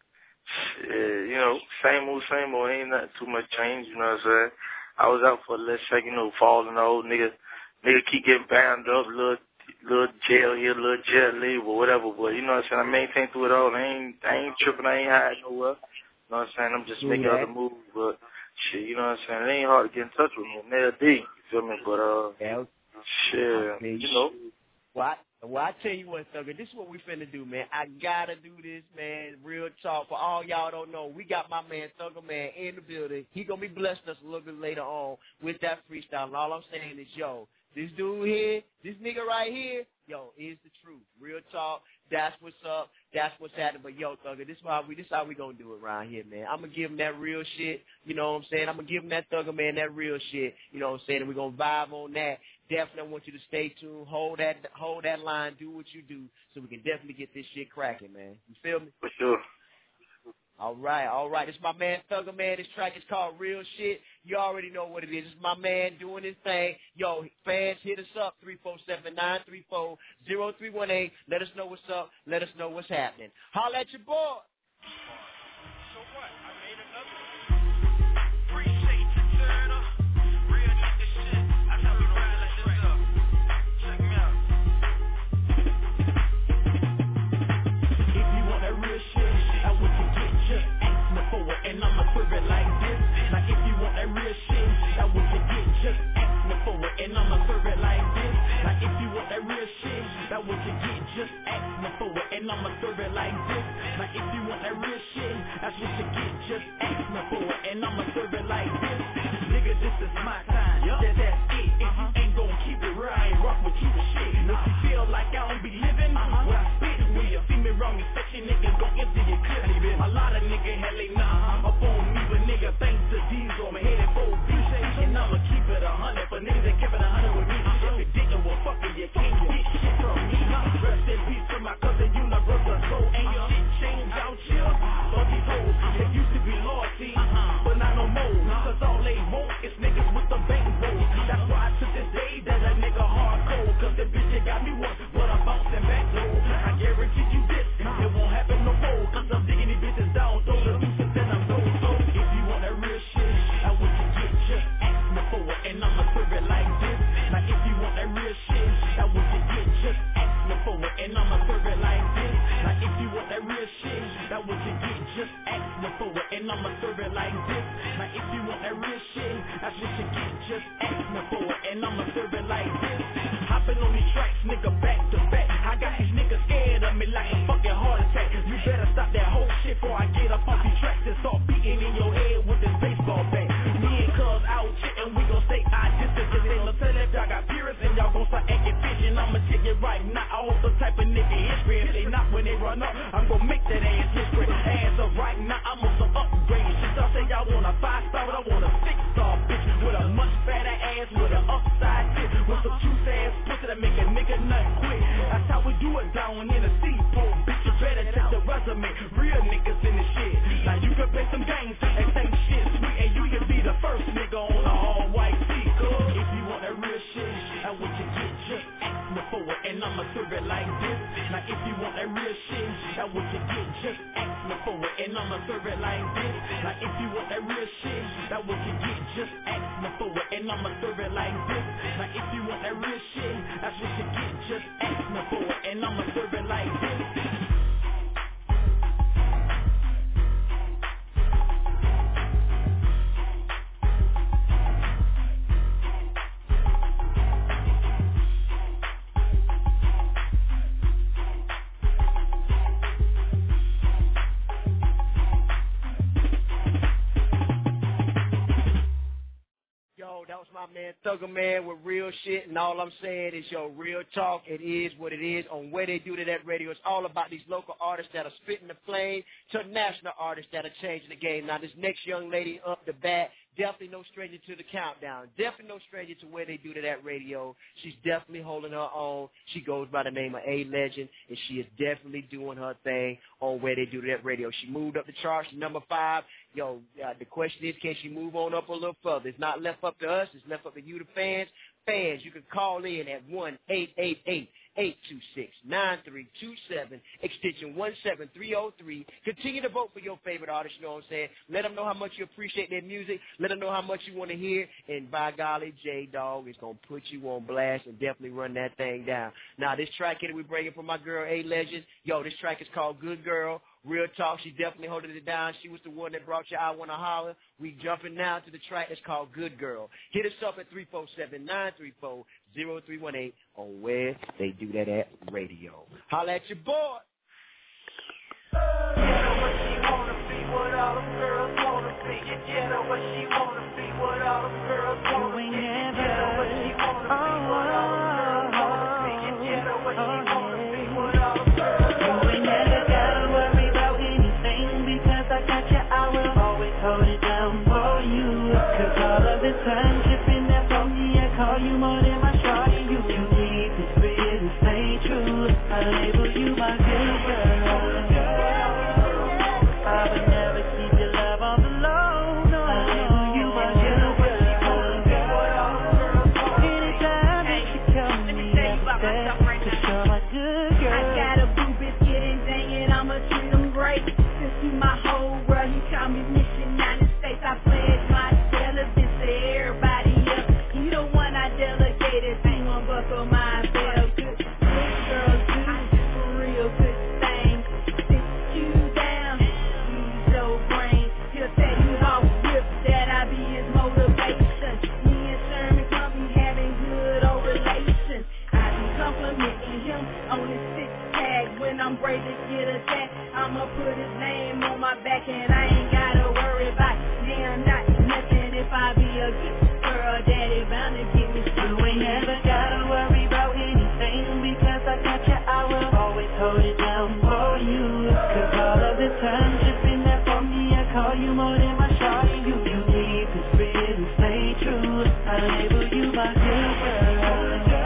Yeah, you know, same old, same old. Ain't nothing too much change, you know what I'm saying? I was out for a little second, you know, falling old. Nigga, nigga keep getting bound up, little, little jail here, little jail leave or whatever. But, you know what I'm saying? I maintain through it all. I ain't, I ain't tripping. I ain't hiding nowhere. You know what I'm saying? I'm just making other moves. But, shit, you know what I'm saying? It ain't hard to get in touch with me. Nail D, you feel me? But, uh, yeah. shit, you know. Well, I, well, I tell you what, Thugger, this is what we finna do, man. I gotta do this, man. Real talk. For all y'all don't know, we got my man Thugger Man in the building. He gonna be blessing us a little bit later on with that freestyle. And all I'm saying is, yo, this dude here, this nigga right here, yo, is the truth. Real talk. That's what's up. That's what's happening. But yo, Thugger, this is how we this how we gonna do it around here, man. I'm gonna give him that real shit. You know what I'm saying? I'm gonna give him that Thugger Man, that real shit. You know what I'm saying? And we're gonna vibe on that. Definitely want you to stay tuned, hold that hold that line, do what you do, so we can definitely get this shit cracking, man. You feel me? For sure. All right, all right. It's my man Thugger Man. This track is called Real Shit. You already know what it is. It's my man doing his thing. Yo, fans, hit us up, three four seven, nine three four, zero three one eight. Let us know what's up. Let us know what's happening. Holla at your boy. So what? I made another one. Appreciate you, turn up. Real nigga shit. That's how we ride like this up. Check me out. If you want that real shit, I want you to get just ask me for it, and I'ma serve it like this. Now if you want that real shit, I want you to get just ask me for it, and I'ma serve it like this. Now if you want that real shit, I want you to get just ask me for it, and I'ma serve it like this. Now if you want that real shit, that's what you get, just ask me for it, and I'ma serve it like this. Nigga, this is my time, yep. that, that's it. If uh-huh. you ain't gon' keep it real, I ain't rock with you and shit. Nah. If you feel like I don't be living, uh-huh. what I spit, when you see me wrong, you section niggas gon' empty your clip. A lot of nigga hell ain't nah, uh-huh. up on me, but nigga, thanks to Diesel, I'm headed for B. And I'ma keep it a hundred for niggas that keep it a hundred with me. Uh-huh. If it didn't, well, fuck it, you can't get shit from me. Nah. Rest in peace to my cousin, you know, brother, so ain't your shit change out here. All these hoes, they used to be loyalty, uh-huh. but not no more. Cause all they want is niggas with the bank rolls. That's why I took this day that a nigga hardcore. Cause the bitch that got me once, but I'm bouncing back low. I guarantee you this, it won't happen no more. Cause I'm digging these bitches down, throw the deuces and I'm so so. If you want that real shit, I want you to get just ask me for it, and I'ma serve it like this. Now if you want that real shit, I want you to get just ask me for it, and I'ma serve it like this. Now if you want that real shit, I want you to get just ask me for it, and I'ma serve it like this. Now if you want that real shit, that's what you get, just ask me for it, and I'ma serve it like this. Hopping on these tracks, nigga, back to back. I got these niggas scared of me like a fucking heart attack. You better stop that whole shit before I get up off these tracks and start beating in your head with this baseball bat. Me and start acting fishing. I'ma tell you right now, I hold the type of nigga history. If they not when they run up, I'm gonna make that ass history. As of right now, I'm on some upgrade shit. Y'all say y'all want a five star, but I want a six star bitch with a much fatter ass, with an upside tip, with some juice ass pussy that make a nigga nut quick. That's how we do it down in the seaport. Bitch, you better check the resume. Real niggas in the shit. Now you can play some games and think shit sweet, and you can be the first nigga on the all white seat. If you want that real shit, I want you get just ask me for it, and I'ma serve it like this. Now if you want that real shit, I want you get just ask me for it, and I'ma serve it like this. Now if you want that real shit, I want you get just ask me for it, and I'ma serve it like this. Now if you want that real shit, that's what you get, just ask me for it, and I'ma serve it like this. That was my man Thugger Man with real shit, and all I'm saying is, yo, real talk. It is what it is on Where They Do It At Radio. It's all about these local artists that are spitting the flame to national artists that are changing the game. Now, this next young lady up the bat, definitely no stranger to the countdown. Definitely no stranger to Where They Do It At Radio. She's definitely holding her own. She goes by the name of A Legend, and she is definitely doing her thing on Where They Do It At Radio. She moved up the charts to number five. Yo, uh, the question is, can she move on up a little further? It's not left up to us. It's left up to you, the fans. Fans, you can call in at one eight eight eight, eight two six, nine three two seven, extension one seven three oh three. Continue to vote for your favorite artist, you know what I'm saying? Let them know how much you appreciate their music. Let them know how much you want to hear. And by golly, J-Dog is going to put you on blast and definitely run that thing down. Now, this track here that we're bringing from my girl, A Legend, yo, this track is called Good Girl. Real talk, she definitely holding it down. She was the one that brought you I Wanna Holler. We jumping now to the track that's called Good Girl. Hit us up at three four seven, nine three four, zero three one eight on Where They Do That At Radio. Holla at your boy. Yeah, what she wanna be, what all them girls wanna be. Yeah, what she wanna be, what all them girls wanna be. Yeah, what she wanna be, what all them girls wanna be. Yeah, what she wanna be, what all them girls wanna be. You ain't never gotta worry about anything, because I got you, I will always hold it down for you. Cause all of the time you've been there for me, I call you more than my shorty. You can keep it real and stay true. I label you my good girl. I would never keep your love on the low. No, I label you my good girl. Anytime that you come to me, I said, cause you're my good girl. I got a boo biscuit and dang it, I'ma treat them great. Since you my whole world, you call me Miss United States. I pledge my allegiance to everybody else. You the one I delegated to, one buckle my belt. Good, good girl, do for real good things. Sit you down, use your brain. He'll tell you how ripped that I be his motivation. Me and Sherman Company having good old relations. I be complimenting him on his six tag. When I'm ready to get attacked, I'ma put his name on my back, and I ain't gotta worry about damn not nothing. If I be a good girl, daddy bound to get me through. You ain't never gotta worry about anything, because I got you, I will always hold it down for you. Cause all of the times you've been there for me, I call you more than my shorty. You can keep it real and stay true. I label you my good girl.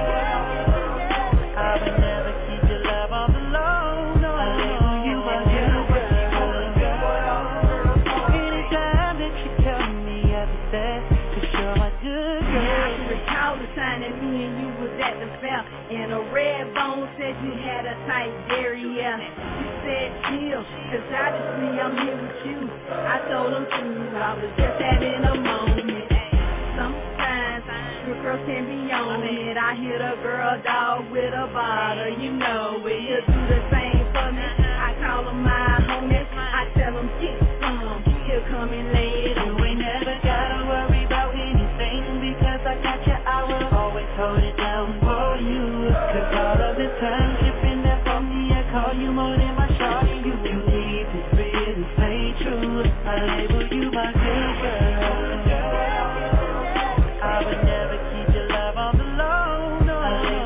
I would never keep your love on the low. No, I label you my good girl. Anytime that you come to me, I be there, cause you're my good girl. I can recall the time that me and you was at the fair, and a red bone said you had a tight dairy, yeah. You said chill, cause obviously I'm here with you. I told him too, I was just having a moment. Sometimes your girl can be on it. I hit a girl dog with a bottle, you know it. You do the same for me. I call him my homie. I tell him get some. He'll come and lay it on. You ain't never gotta worry about anything, because I got you, I will always hold it down for you. Cause all of the times you've been there for me, I call you more than my shorty. You can keep it real and stay true. I label you my good girl. I would never keep your love on the low. No, I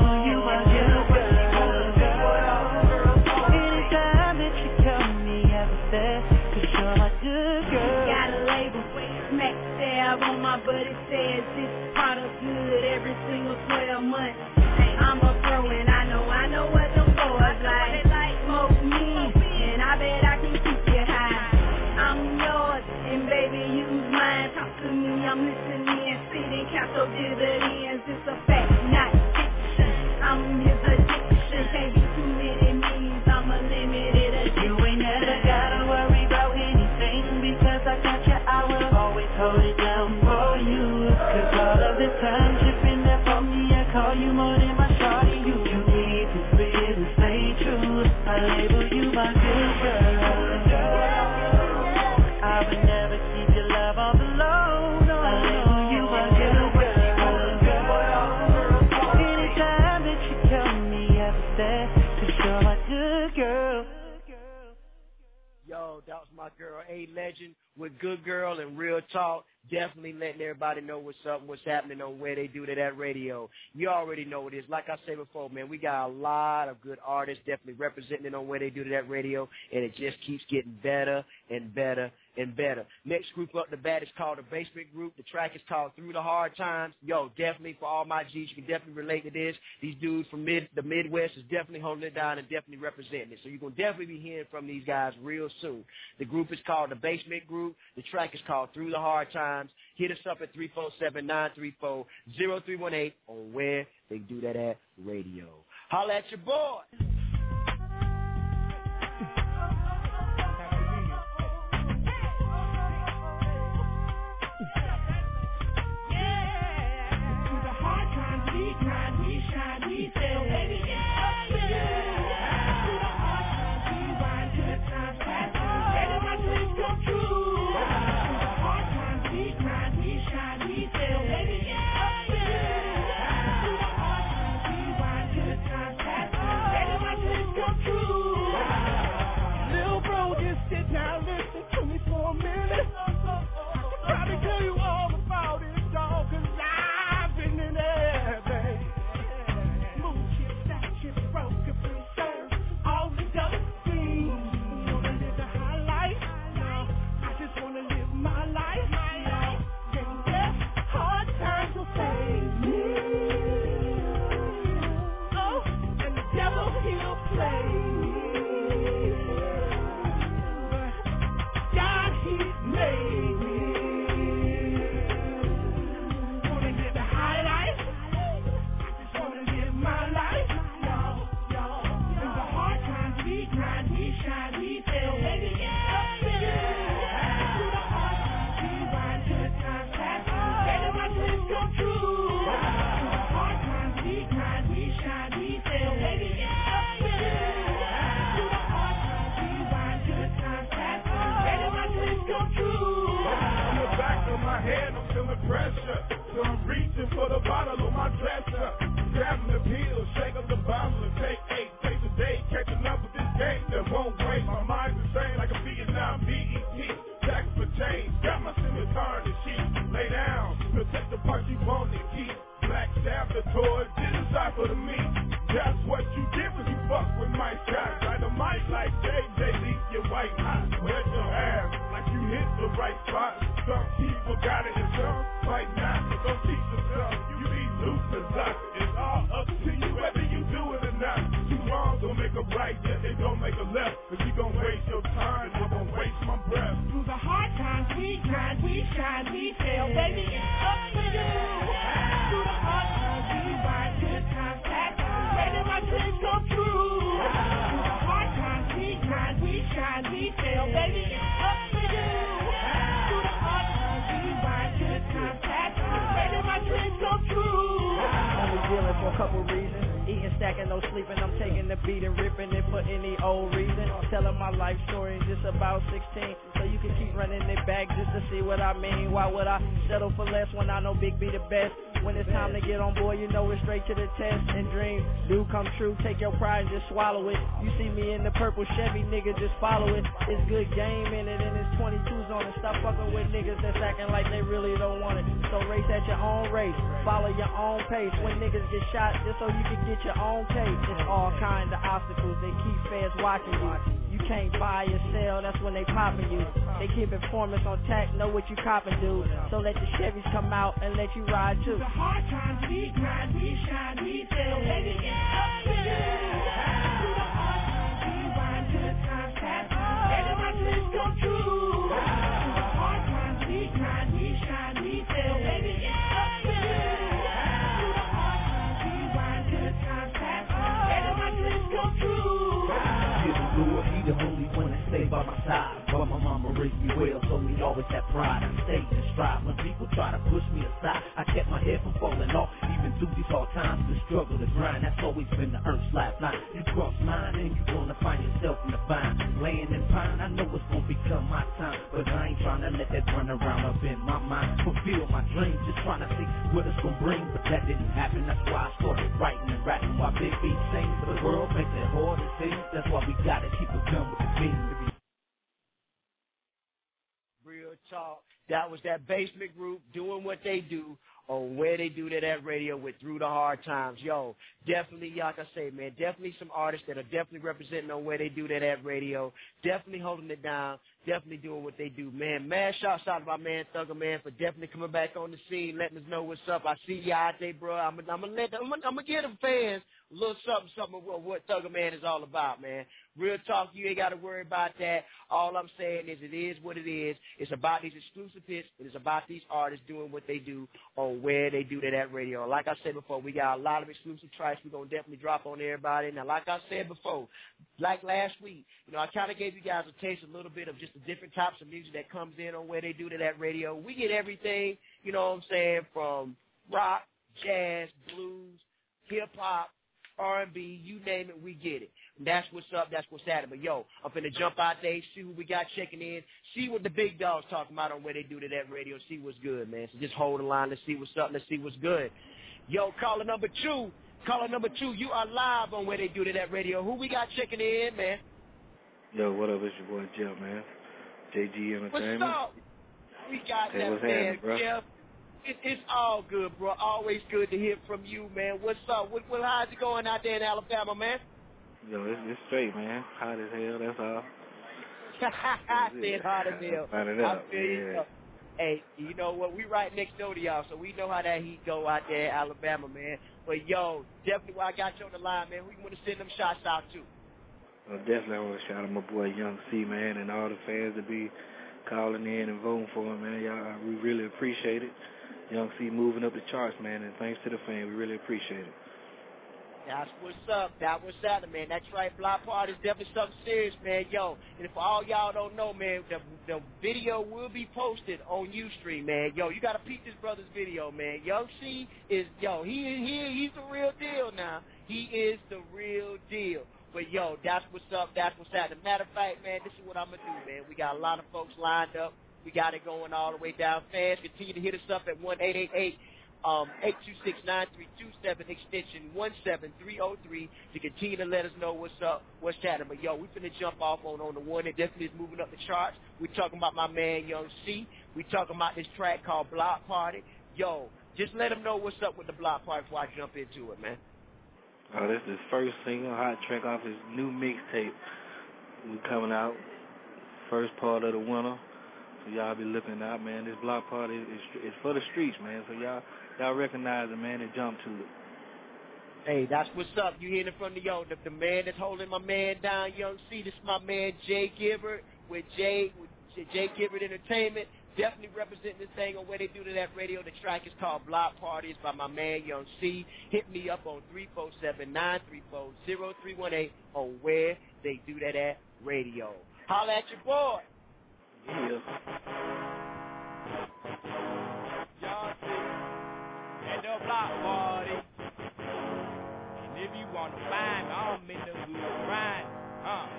that, 'cause you're my good girl. Yo, that was my girl, A Legend, with Good Girl and Real Talk. Definitely letting everybody know what's up and what's happening on Where They Do That at Radio. You already know what it is. Like I said before, man, we got a lot of good artists definitely representing it on Where They Do That at Radio, and it just keeps getting better and better and better. Next group up the bat is called the Basement Group. The track is called Through the Hard Times. Yo, definitely for all my G's, you can definitely relate to this. These dudes from mid the Midwest is definitely holding it down and definitely representing it. So you're going to definitely be hearing from these guys real soon. The group is called the Basement Group. The track is called Through the Hard Times. Hit us up at three four seven, nine three four, zero three one eight on Where They Do That at Radio. Holla at your boy. Swallow it. You see me in the purple Chevy, nigga, just follow it. It's good game in it and it's twenty-twos on it. Stop fucking with niggas that's acting like they really don't want it. So race at your own race, follow your own pace. When niggas get shot, just so you can get your own case. It's all kind of obstacles, they keep feds watching you. You can't buy or sell, that's when they popping you. They keep informants on tack, know what you copping, dude. So let the Chevys come out and let you ride too. The hard times we grind, we shine, we sell, baby, yeah. Come true. Through the hard times we grind, we shine, we fail, baby, yeah. Through the hard times we grind, good times pass. Baby, my dreams come true. Hear the Lord, he the only one that stay by my side. While my mama raised me well, so we always had pride. I stayed and strive when people try to push me aside. I kept my head from falling off, even through these hard times. The struggle hustle, the grind, that's always been the earth's lifeline. You cross mine and you gonna find yourself in the vine. Laying in pine, I know it's gonna become my time, but I ain't trying to let that run around up in my mind. Fulfill my dreams, just trying to see what it's gonna bring, but that didn't happen. That's why I started writing and rapping while Big B sings for the world, makes it hard to see. That's why we gotta keep it going with the beam. Real talk. That was that basement group doing what they do on where they do that at radio with Through the Hard Times. Yo, definitely, like I say, man, definitely some artists that are definitely representing on where they do that at radio, definitely holding it down, definitely doing what they do, man. Man, shouts out to my man Thugger, man, for definitely coming back on the scene, letting us know what's up. I see you out there, bro. I'm gonna I'm gonna let I'm gonna, I'm gonna give them fans a little something, something of what Thugger Man is all about, man. Real talk, you ain't got to worry about that. All I'm saying is it is what it is. It's about these exclusive hits. It is about these artists doing what they do on where they do that at radio. Like I said before, we got a lot of exclusive tracks we're going to definitely drop on everybody. Now, like I said before, like last week, you know, I kind of gave you guys a taste, a little bit of just the different types of music that comes in on where they do that at radio. We get everything, you know what I'm saying, from rock, jazz, blues, hip-hop, R and B, you name it, we get it. And that's what's up, that's what's happening. But, yo, I'm finna jump out there, see who we got checking in, see what the big dogs talking about on where they do to that radio, see what's good, man. So just hold the line, let's see what's up, let's see what's good. Yo, caller number two, caller number two, you are live on where they do to that radio. Who we got checking in, man? Yo, what up, it's your boy Jeff, man. J G Entertainment. What's up? We got hey, that, what's man, bro? Jeff. It, it's all good, bro. Always good to hear from you, man. What's up? What, what, how's it going out there in Alabama, man? Yo, it's, it's straight, man. Hot as hell, that's all. I said hot as hell. Find it up. I feel yeah. you. Hey, you know what? We right next door to y'all, so we know how that heat go out there in Alabama, man. But, yo, definitely while I got you on the line, man, we want to send them shots out, too. Well, definitely I want to shout out my boy Young C, man, and all the fans that be calling in and voting for him, man. Y'all, we really appreciate it. Young C moving up the charts, man, and thanks to the fans, we really appreciate it. That's what's up. That's what's happening, man. That's right. Block Party is definitely something serious, man. Yo, and for all y'all don't know, man, the, the video will be posted on Ustream, man. Yo, you got to peep this brother's video, man. Young C is, yo, he, he he's the real deal now. He is the real deal. But, yo, that's what's up. That's what's happening. Matter of fact, man, this is what I'm going to do, man. We got a lot of folks lined up. We got it going all the way down fast. Continue to hit us up at one eight eight eight, um, eight two six, nine three two seven, extension one seven three oh three to continue to let us know what's up, what's happening. But, yo, we finna jump off on, on the one that definitely is moving up the charts. We talking about my man, Young C. We talking about this track called Block Party. Yo, just let them know what's up with the Block Party before I jump into it, man. Oh, this is his first single, hot track off his new mixtape. We coming out first part of the winter. So y'all be looking out, man. This Block Party is, is for the streets, man. So y'all y'all recognize it, man, and jump to it. Hey, that's what's up. You hearing it from the, yo, the, the man that's holding my man down, Young C. This is my man, Jay Gibbert, with Jay, with Jay Gibbert Entertainment. Definitely representing this thing on where they do to that radio. The track is called Block Party. It's by my man, Young C. Hit me up on three four seven, nine three four, zero three one eight on where they do that at radio. Holla at your boy. Yeah. Y'all see, at the Block Party. And if you want to find me, I'm in the hood grind. Huh?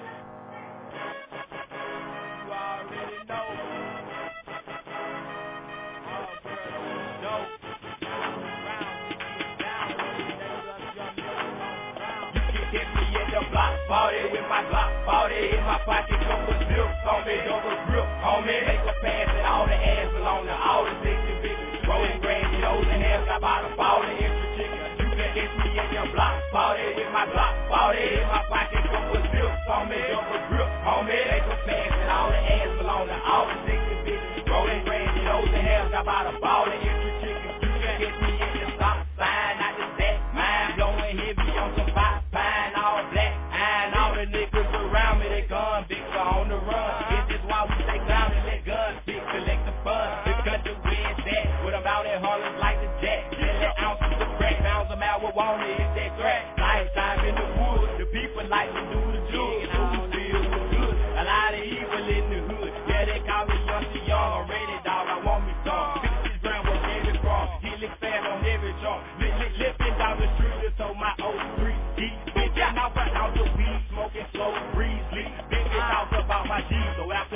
You already know. All girls know. You can get me in the Block Party with my Block Party in my pocket. Come with zip on me, double grip on me. Make a pass and all the ass belong to all the sexy bitches. Rolling grand, you know the hair got about a ball of extra chicken. You can get me in your Block Party with my Block Party in my pocket. Come with zip on me, double grip on me. Make a pass and all the ass belong to all the sexy bitches. Rolling grand, you know the hair got about a ball of extra chicken. You can get me in the stop sign, not the set. Mind blowing heavy on some pop pine, all black. And all the niggas around me, they gun big for on the run. This is why we stay down and let guns big collect the funds. The country wins that, with them out in Harlem like the jack. Selling ounces of crack, pounds of marijuana, it's that crack. Lifetime in the woods, the people like to do the jig. And I feel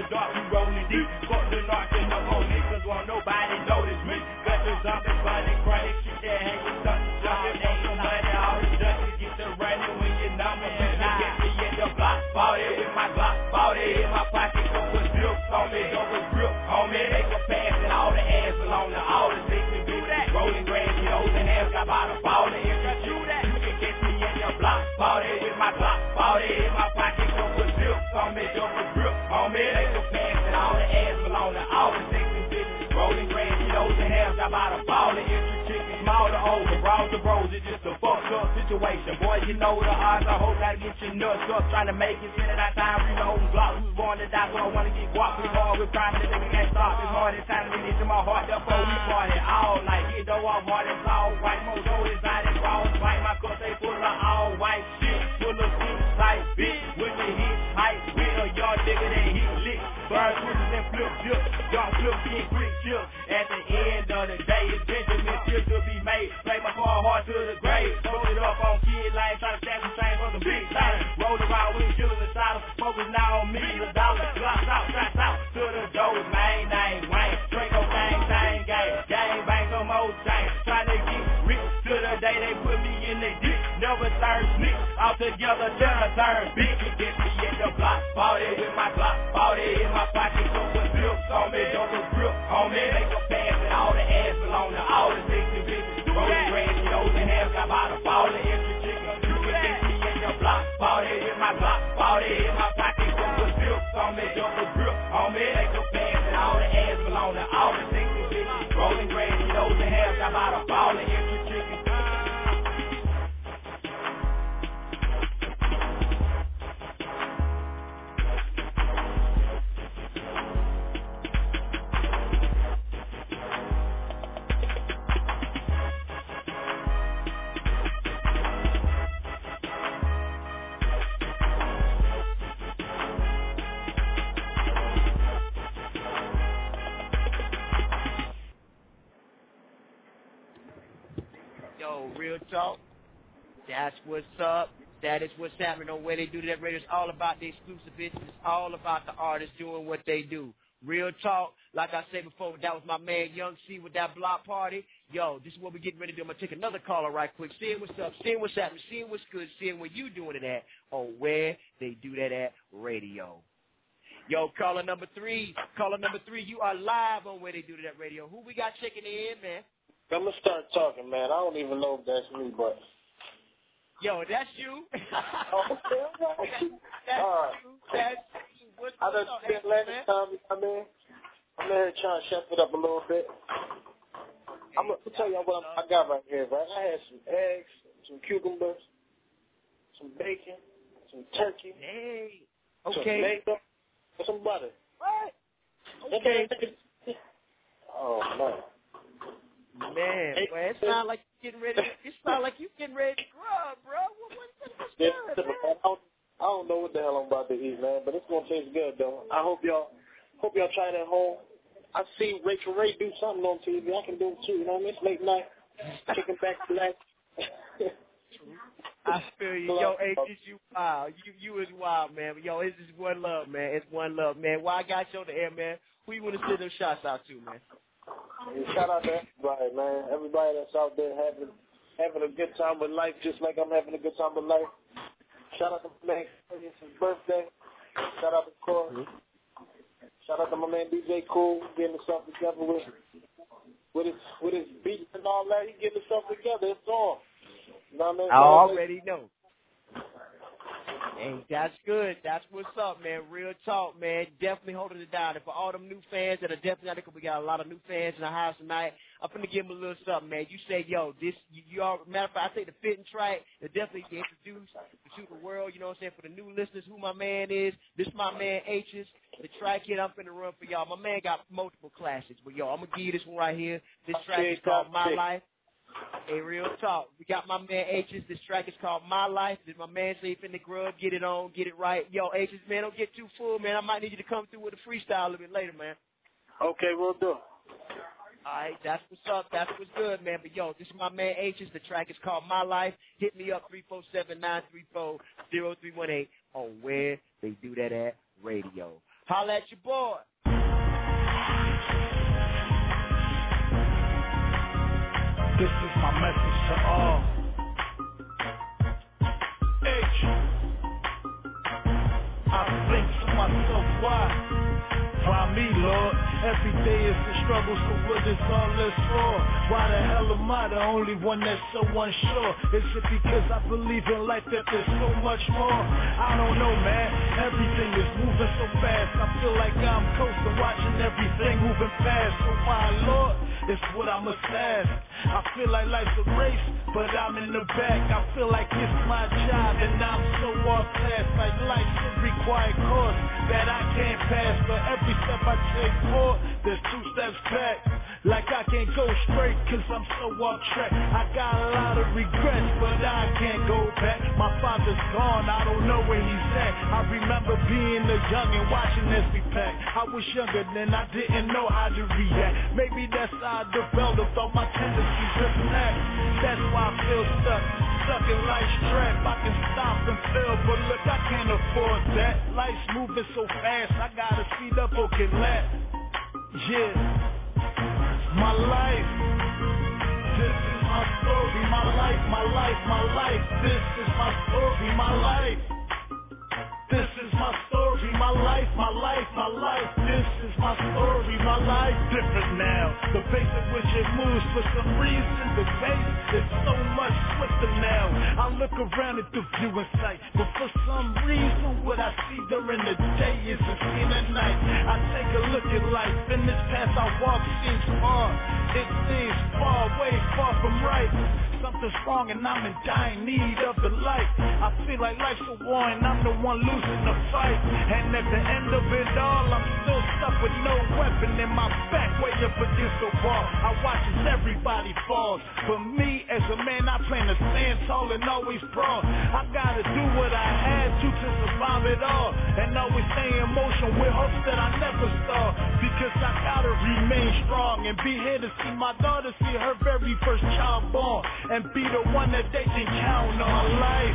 the dark, we rolling deep. Fuck the narc and the police, cause won't nobody notice me. Got the zombies running chronic shit that hang you stuck. Jumping, ain't no money, all the justice get to running when your number and I get me in the block. Bought it with my Glock, bought it in my pocket, go with drip on me, go with grip on me. Make a pass and all the ass belong to all the six and bitches. Rolling grass, you know, the hands got about a ball and if you do that, you can catch me in your block. Bought it with my Glock, bought it in my pocket, go with drip on me, go with grip on me. Make a pass and all the ass belong to all the six and bitches. Rolling grass, you know, the hands got about a ball and if you chicken, small to over, raw to bros, it's just a fucked up situation. Boy, you know the odds, I hope I get your nuts up, trying to make it, spend it out time, reloading Glock, who's born to die, so I wanna get guap, we hard with crime, and the nigga can't stop, it's hard, it's time to get into my heart, therefore we party all night, get though I'm hard, it's all white, mojo inside, it's raw, it's white, my cup, they full of all white shit, full of shit, like bitch, when you hit hype, with a yard nigga, they hit lick, burn switches and flip dip, y'all flip, get quick chip, at the end of the day, it's Benjamin still to be made, play my car hard to the grave, roll it up on kid lane, try to stack some chain for some big things, roll around with killers and silence, focus now on millions of dollars, gloss out, shots out, to the door, main name, Wayne, Draco, gang, gang, gang, gang, bang, some old chain, trying to get rich, to the day they put me in the dick, never turn slick, all together, till I turn big, you get me in the block, bought it with my Glock, bought it in my pocket, so put grips on me, don't put grip on me, make a pass and all the ass belong to all the six and bitches, rolling grass, you know, the hands got about a ball of extra chicken, you can get me in the block, bought it with my Glock, bought it in my pocket, so put grips on me, don't put grip on me, make a pass and all the ass belong to all the six and bitches, rolling grass, you know, the hands got about a ball of extra chicken. Real talk. That's what's up. That is what's happening on Where They Do That Radio. It's all about the exclusive business. It's all about the artists doing what they do. Real talk. Like I said before, that was my man Young C with that block party. Yo, this is what we're getting ready to do. I'm going to take another caller right quick. Seeing what's up, seeing what's happening, seeing what's good, seeing where you doing it at on Where They Do That at Radio. Yo, caller number three. Caller number three, you are live on Where They Do That Radio. Who we got checking in, man? I'm going to start talking, man. I don't even know if that's me, but... Yo, that's you. Oh, okay, all right. That's all right. you. That's you. What's I done spent last time I'm in. I'm in here trying to chef it up a little bit. I'm going to tell you what I got right here, right? I had some eggs, some cucumbers, some bacon, some turkey, hey. some Okay. mango, and some butter. What? Okay. Oh, man. Man, Hey, well, it sounds like you getting ready. It sounds like you getting ready to grub, bro. What, what, what's Yeah, good, man? I don't, I don't know what the hell I'm about to eat, man, but it's gonna taste good though. I hope y'all, hope y'all try it at home. I see Rachel Ray do something on T V. I can do it too. You know what I mean? It's late night, kicking back to that. I feel you, yo. Hey, this you wild. You, you is wild, man. But yo, it's just one love, man. It's one love, man. Why I got you on the air, man? Who you want to send those shots out to, man? Shout out to everybody, man. Everybody that's out there having having a good time with life, just like I'm having a good time with life. Shout out to my man, it's his birthday. Shout out to Corey. Mm-hmm. Shout out to my man D J Cool, getting himself together with with his with his beats and all that. He getting himself together. It's on. You know what I mean? I already know. Hey, that's good. That's what's up, man. Real talk, man. Definitely holding it down. And for all them new fans that are definitely out there, because we got a lot of new fans in the house tonight, I'm going to give them a little something, man. You say, yo, this, you, you all, matter of fact, I say the fit and track, to definitely introduce to the world, you know what I'm saying, for the new listeners, who my man is. This my man H's, the track hit I'm finna run for y'all. My man got multiple classics, but yo, I'm going to give you this one right here. This track is called My Life. Hey, real talk. We got my man H's. This track is called My Life. This my man Safe in the Grub. Get it on, get it right. Yo, H's, man, don't get too full, man. I might need you to come through with a freestyle a little bit later, man. Okay, we'll do. All right, that's what's up. That's what's good, man. But, yo, this is my man H's. The track is called My Life. Hit me up, three four seven, nine three four, zero three one eight on Where They Do That at Radio. Holla at your boy. This is my message to all. H. I think to myself, why? Why me, Lord? Every day is a struggle, so what is all this for? Why the hell am I the only one that's so unsure? Is it because I believe in life that there's so much more? I don't know, man. Everything is moving so fast. I feel like I'm close to watching everything moving fast. So why, Lord? It's what I must ask. I feel like life's a race, but I'm in the back. I feel like it's my job, and I'm so off task. Like life should require course that I can't pass. But every step I take forward, there's two steps back. Like I can't go straight, cause I'm so off track. I got a lot of regrets, but I can't go back. My father's gone, I don't know where he's at. I remember being a youngin' watching this be packed. I was younger then I didn't know how to react. Maybe that's how I developed all my tendencies to act. That's why I feel stuck, stuck in life's trap. I can stop and feel, but look, I can't afford that. Life's moving so fast, I gotta speed up or get left. Yeah, my life. This is my story, my life, my life, my life. This is my story, my life. This is my story, my life, my life, my life. This is my story, my life. Different now. The pace at which it moves, for some reason, the pace is so much swifter now. I look around at the view in sight, but for some reason, what I see during the day is the scene at night. I take a look at life, and this path I walk seems far. It seems far, way far from right. Something's wrong and I'm in dying need of the light. I feel like life's a war and I'm the one losing the fight. And at the end of it all, I'm still stuck with no weapon in my back, way up against the wall. I watch as everybody falls. For me, as a man, I plan to stand tall and always brawl. I gotta do what I had to to survive it all. And always stay in motion with hopes that I never stall. Because I gotta remain strong and be here to see my daughter see her very first child born. And be the one that they can count on. Life.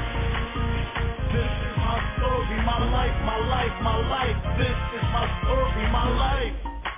This is my story, my life, my life, my life. This is my story, my life.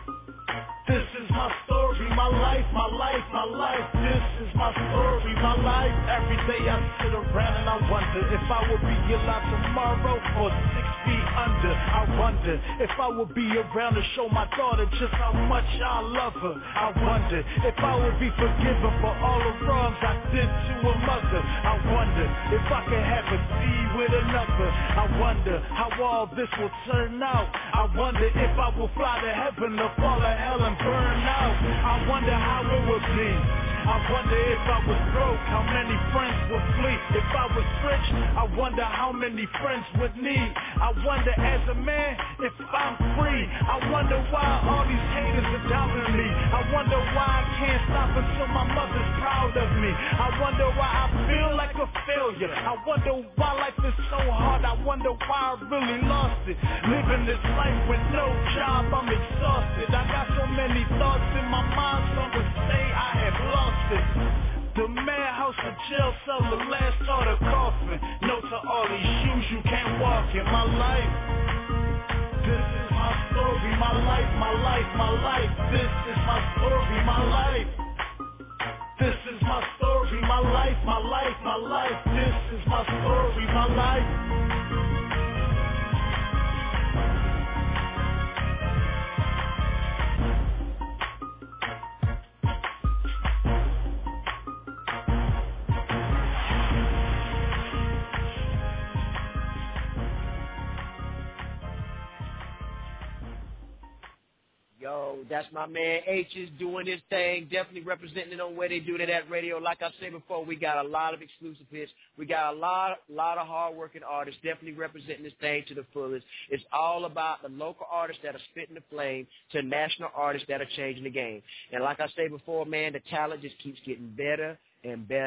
This is my story, my life, my life, my life. This is my story, my life. Every day I sit around and I wonder if I would be alive tomorrow or six feet under. I wonder if I would be around to show my daughter just how much I love her. I wonder if I would be forgiven for all the wrongs I did to a mother. I wonder if I could have a seed with another. I wonder how all this will turn out. I wonder if I will fly to heaven or fall to hell and burn out. I wonder how it would be. I wonder if I was broke, how many friends would flee. If I was rich, I wonder how many friends would need. I wonder as a man if I'm free. I wonder why all these haters are doubting me. I wonder why I can't stop until my mother's proud of me. I wonder why I feel like a failure. I wonder why life is so hard. I wonder why I really lost it. Living this life with no job, I'm exhausted. I got so many thoughts in my mind, some would say I have lost it. The madhouse, the jail cell, the last thought of coffin. No to all these shoes you can't walk in. My life. This is my story, my life, my life, my life. This is my story, my life. This is my story, my life, my life, my life. This is my story, my life. Yo, that's my man H is doing his thing, definitely representing it on Where They Do That at Radio. Like I said before, we got a lot of exclusive hits. We got a lot, lot of hard-working artists definitely representing this thing to the fullest. It's all about the local artists that are spitting the flame to national artists that are changing the game. And like I said before, man, the talent just keeps getting better and better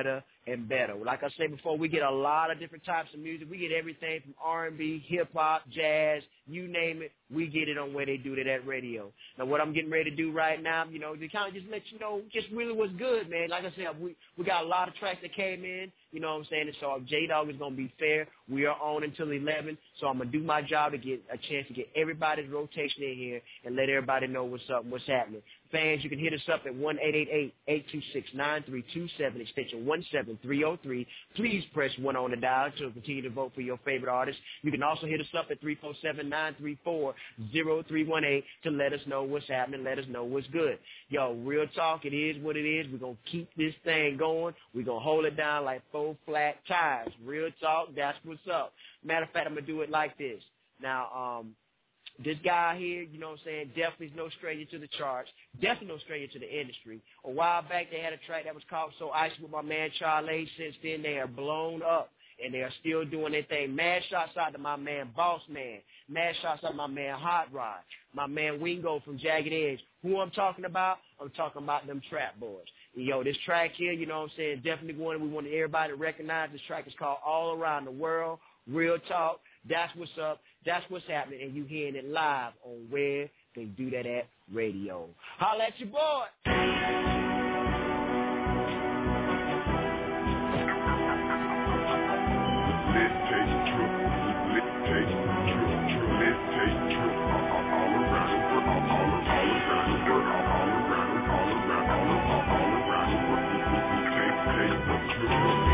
and better. Like I said before, we get a lot of different types of music. We get everything from R and B, hip-hop, jazz, you name it. We get it on Where They Do It At Radio. Now, what I'm getting ready to do right now, you know, to kind of just let you know just really what's good, man. Like I said, we, we got a lot of tracks that came in, you know what I'm saying? And so J-Dog is going to be fair. We are on until eleven, so I'm going to do my job to get a chance to get everybody's rotation in here and let everybody know what's up, what's happening. Fans, you can hit us up at one eight eight eight, eight two six, nine three two seven, extension one seven three oh three. Please press one on the dial to continue to vote for your favorite artist. You can also hit us up at three four seven, nine three four, zero three one eight to let us know what's happening, let us know what's good. Yo, real talk, it is what it is. We're going to keep this thing going. We're going to hold it down like four flat tires. Real talk, that's what's up. Matter of fact, I'm going to do it like this. Now, um, this guy here, you know what I'm saying, definitely is no stranger to the charts, definitely no stranger to the industry. A while back, they had a track that was called So Ice with my man Charlie. Since then, they are blown up, and they are still doing their thing. Mad shouts out to my man Boss Man. Mad shouts out to my man Hot Rod. My man Wingo from Jagged Edge. Who I'm talking about? I'm talking about them Trap Boys. And yo, this track here, you know what I'm saying, definitely one we want everybody to recognize. This track is called All Around the World. Real talk. That's what's up. That's what's happening, and you hearing it live on Where They Do That At Radio. Holla at your boy. Let's take a trip. Let's take a trip. Let's take a trip. All around the world. All around the world. All around the world. All around. All around the world. Take take a trip.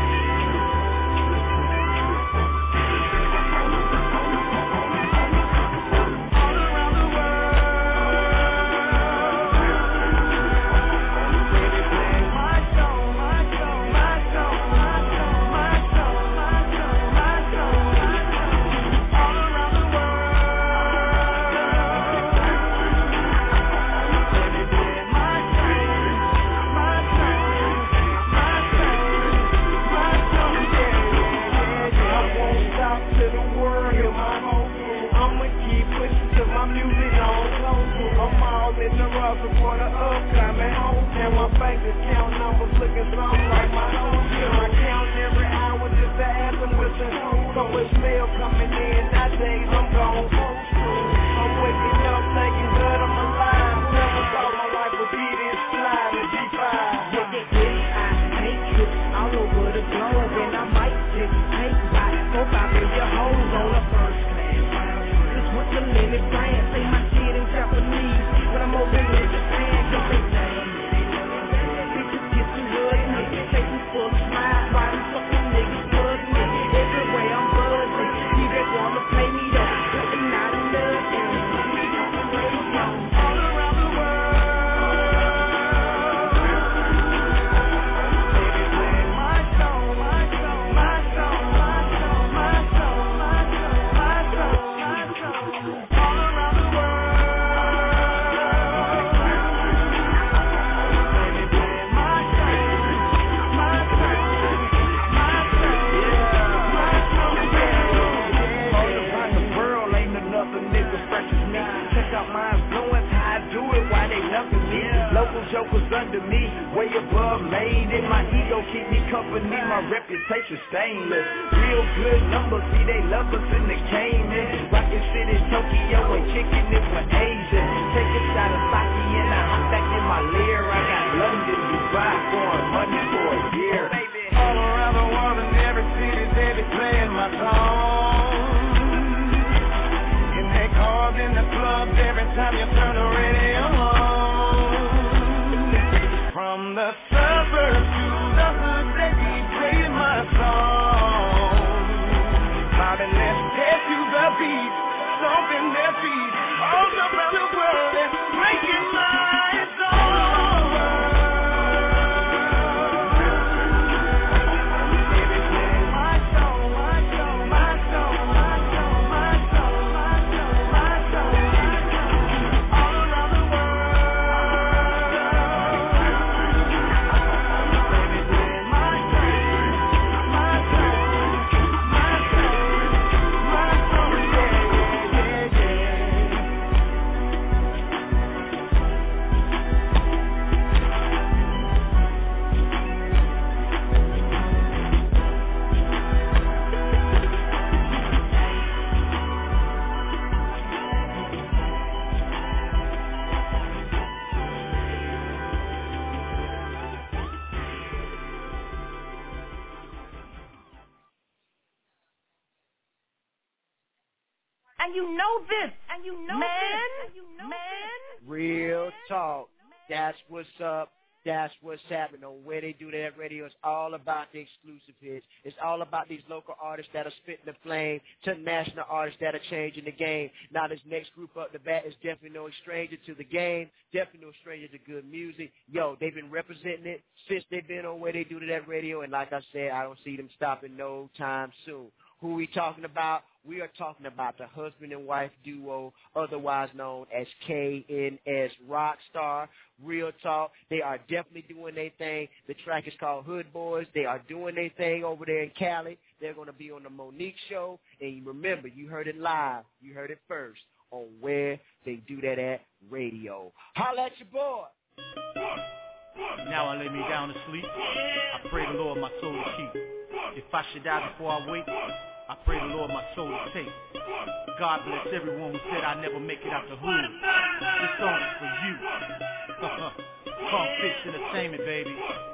And you know this. And you know man. This. And you know man. This. Real talk. That's what's up. That's what's happening on Where They Do That Radio. It's all about the exclusive hits. It's all about these local artists that are spitting the flame to national artists that are changing the game. Now, this next group up the bat is definitely no stranger to the game, definitely no stranger to good music. Yo, they've been representing it since they've been on Where They Do That Radio, and like I said, I don't see them stopping no time soon. Who we talking about? We are talking about the husband and wife duo, otherwise known as K N S Rockstar. Real talk. They are definitely doing their thing. The track is called Hood Boys. They are doing their thing over there in Cali. They're going to be on the Monique Show. And you remember, you heard it live. You heard it first on Where They Do That at Radio. Holla at your boy. Now I lay me down to sleep. I pray the Lord my soul to keep. If I should die before I wake, I pray the Lord my soul to take. God bless everyone who said I never make it out the hood. This song is for you. Pump Fix Entertainment, baby.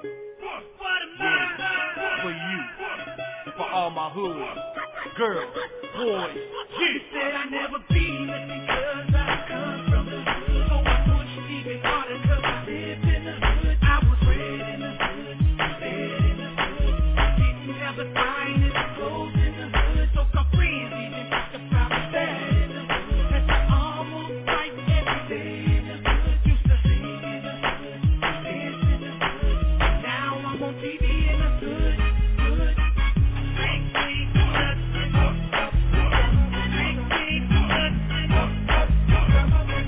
Yeah, for you. And for all my hoods, girls, boys. Yeah. You said I never be with because I come from the hood. So I pushed even harder because I lived in the hood. I was bred in the hood, fed in the hood. Didn't have the finest clothes in the hood. So my friends even talked about that in the hood. That's I almost fight every day in the hood. Used to sing in the hood, dance in the hood. Now I'm on T V in the hood, hood. Bang, bang, hood. Bang, bang, hood.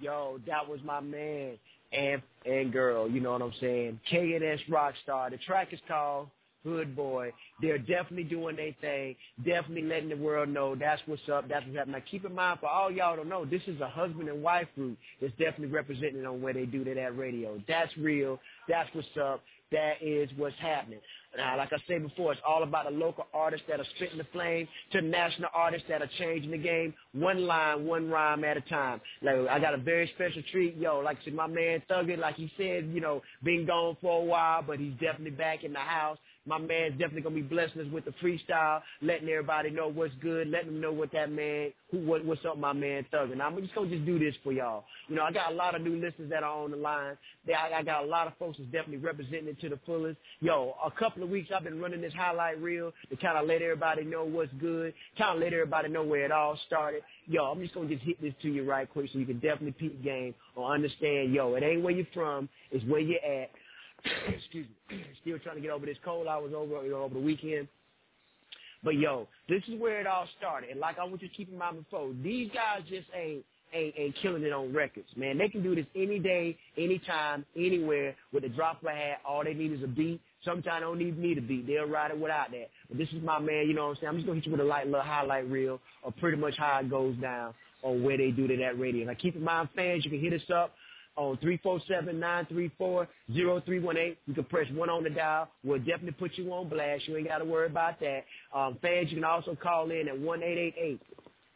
Yo, that was my man and and girl, you know what I'm saying? K N S Rockstar. The track is called Hood Boy. They're definitely doing their thing, definitely letting the world know that's what's up, that's what's happening. Now, keep in mind, for all y'all don't know, this is a husband and wife group that's definitely represented on where they do that at radio. That's real. That's what's up. That is what's happening. Now, like I said before, it's all about the local artists that are spitting the flame to national artists that are changing the game, one line, one rhyme at a time. Like, I got a very special treat. Yo, like I said, my man Thugger, like he said, you know, been gone for a while, but he's definitely back in the house. My man's definitely going to be blessing us with the freestyle, letting everybody know what's good, letting them know what that man, who, what, what's up, my man Thugger. Now, I'm just going to just do this for y'all. You know, I got a lot of new listeners that are on the line. They, I, I got a lot of folks that's definitely representing it to the fullest. Yo, a couple of weeks I've been running this highlight reel to kind of let everybody know what's good, kind of let everybody know where it all started. Yo, I'm just going to just hit this to you right quick so you can definitely peep game or understand, yo, it ain't where you're from, it's where you're at. Excuse me. Still trying to get over this cold. I was over, you know, over the weekend. But, yo, this is where it all started. And like I want you to keep in mind before, these guys just ain't, ain't, ain't killing it on records, man. They can do this any day, anytime, anywhere with a drop of a hat. All they need is a beat. Sometimes they don't need me to beat. They'll ride it without that. But this is my man, you know what I'm saying? I'm just going to hit you with a light little highlight reel of pretty much how it goes down on where they do to that radio. Now, keep in mind, fans, you can hit us up on three four seven, nine three four, zero three one eight. You can press one on the dial. We'll definitely put you on blast. You ain't got to worry about that. Um, fans, you can also call in at one eight eight eight,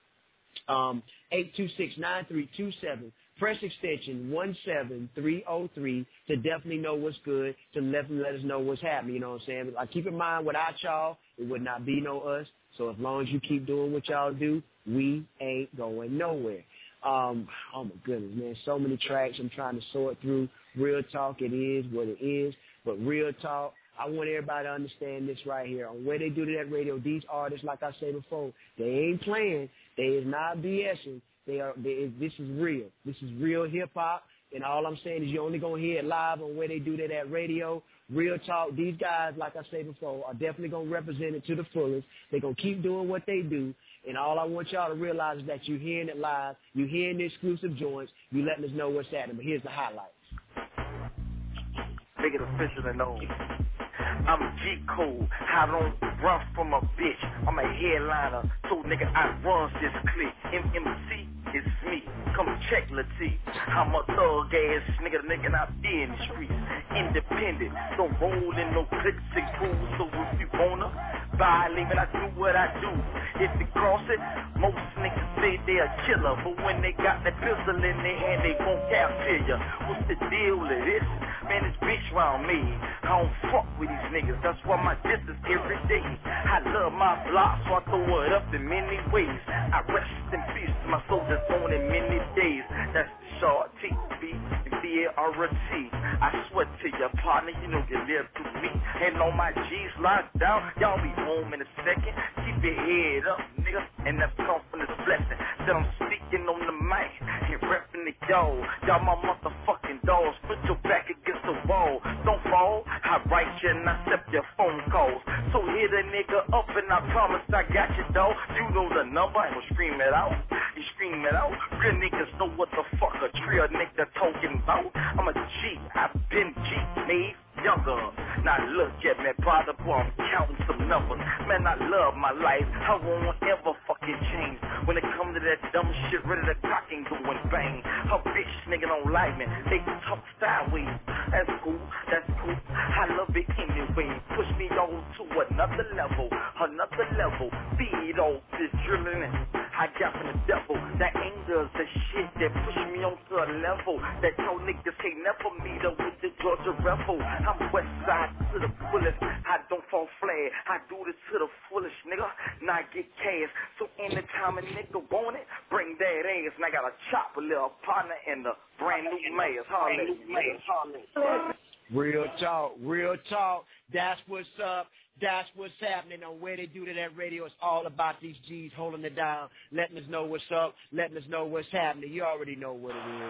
um, eight two six, nine three two seven. Press extension one seven three oh three to definitely know what's good, to let, let us know what's happening. You know what I'm saying? Like, keep in mind, without y'all, it would not be no us. So as long as you keep doing what y'all do, we ain't going nowhere. Um, oh my goodness, man, so many tracks I'm trying to sort through. Real talk, it is what it is. But real talk, I want everybody to understand this right here. On where they do that radio, these artists, like I said before, they ain't playing. They is not BSing. They are. They, this is real. This is real hip hop. And all I'm saying is you're only going to hear it live on where they do that at radio. Real talk, these guys, like I said before, are definitely going to represent it to the fullest. They're going to keep doing what they do. And all I want y'all to realize is that you're hearing it live. You're hearing the exclusive joints. You letting us know what's happening. But here's the highlights. Make it official and known. I'm G Code. I don't run from a bitch. I'm a headliner. So nigga, I run this clique. M M C is me. Come check Latif. I'm a thug ass nigga, nigga not be in the streets. Independent. Don't roll in no cliques and crews. So if you wanna violate me, I do what I do. If you cross it, most niggas say they a killer. But when they got that pistol in their hand, they won't capture ya. What's the deal with this? Man, this bitch round me. I don't fuck with these niggas. That's why my distance every day. I love my block, so I throw it up in many ways. I rest in peace to my soldiers on in many days. That's the short T B and B A R T. I swear to your partner, you know you live through me. And on my G's locked down, y'all be home in a second. Keep your head up, nigga, and that's come from this blessing. That I'm speaking on the mic and repping the y'all. Y'all my motherfucking dogs. Put your back against the wall. Don't fall. I write you and I accept your phone calls. So hit a nigga up and I promise I got you, dog. You know the number, I'm gonna scream it out. You scream it out. Real niggas know what the fuck a trio nigga talking about. I'm a G. I've been G made younger. Now look at me, brother, boy, I'm counting some numbers. Man, I love my life. I won't ever fucking change. When it comes to that dumb shit, ready to cock and go and bang. Her bitch nigga don't like me. They talk sideways. That's cool, that's cool. I love it anyway. Push me on to another level, another level. Feed off this drilling I got from the devil. That anger's the shit that push me on to a level that your niggas can't never meet up with the Georgia Rebel. I'm west side to the fullest. I don't fall flat. I do this to the fullest, nigga. Now I get cash. So anytime a nigga want it, bring that ass. And I got a chop a little partner in the brand new mayor. Harley. Real talk, real talk. That's what's up. That's what's happening on where they do to that radio. It's all about these G's holding it down, letting us know what's up, letting us know what's happening. You already know what it is.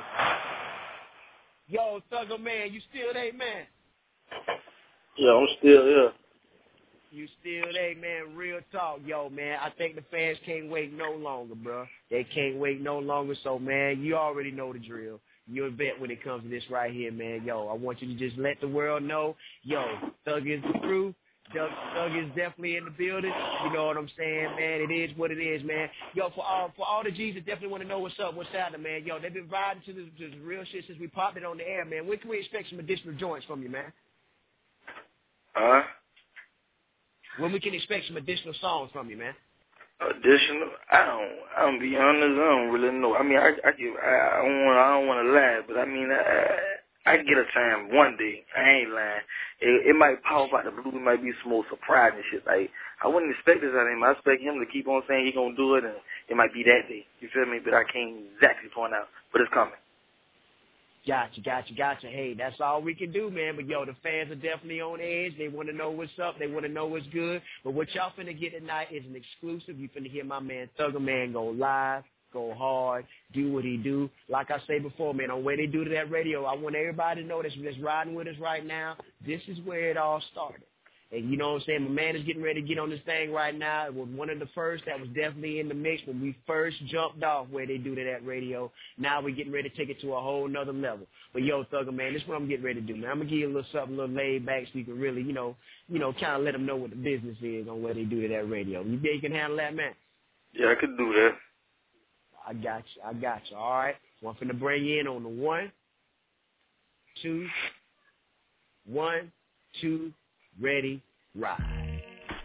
Yo, Thugger man, you still there, man? Yeah, I'm still here. You still there, man. Real talk. Yo, man, I think the fans can't wait no longer, bro. They can't wait no longer. So, man, you already know the drill. You're a vet when it comes to this right here, man. Yo, I want you to just let the world know, yo, Thug is the truth. Thug, Thug is definitely in the building. You know what I'm saying, man? It is what it is, man. Yo, for all for all the G's that definitely want to know what's up, what's happening, man. Yo, they've been riding to this, to this real shit since we popped it on the air, man. When can we expect some additional joints from you, man? Huh? When we can expect some additional songs from you, man? Additional? I don't. I'm be honest. I don't really know. I mean, I I give. I, I don't want. I don't want to lie, but I mean, I, I get a time one day. I ain't lying. It, it might pop out the blue. It might be some more surprising shit. Like I wouldn't expect this out of him. I expect him to keep on saying he gonna do it, and it might be that day. You feel me? But I can't exactly point out. But it's coming. Gotcha, gotcha, gotcha. Hey, that's all we can do, man. But, yo, the fans are definitely on edge. They want to know what's up. They want to know what's good. But what y'all finna get tonight is an exclusive. You finna hear my man Thugger Man go live, go hard, do what he do. Like I say before, man, on where they do to that radio, I want everybody to know that's, that's riding with us right now, this is where it all started. And you know what I'm saying? My man is getting ready to get on this thing right now. It was one of the first that was definitely in the mix when we first jumped off where they do to that radio. Now we're getting ready to take it to a whole nother level. But, yo, Thugger, man, this is what I'm getting ready to do, man. I'm going to give you a little something, a little laid back so you can really, you know, you know, kind of let them know what the business is on where they do to that radio. You think you can handle that, man? Yeah, I could do that. I got you. I got you. All right. So I'm finna bring you in on the one, two, one, two, ready, ride.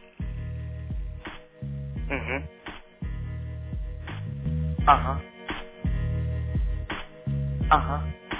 Mhm. Uh huh. Uh huh.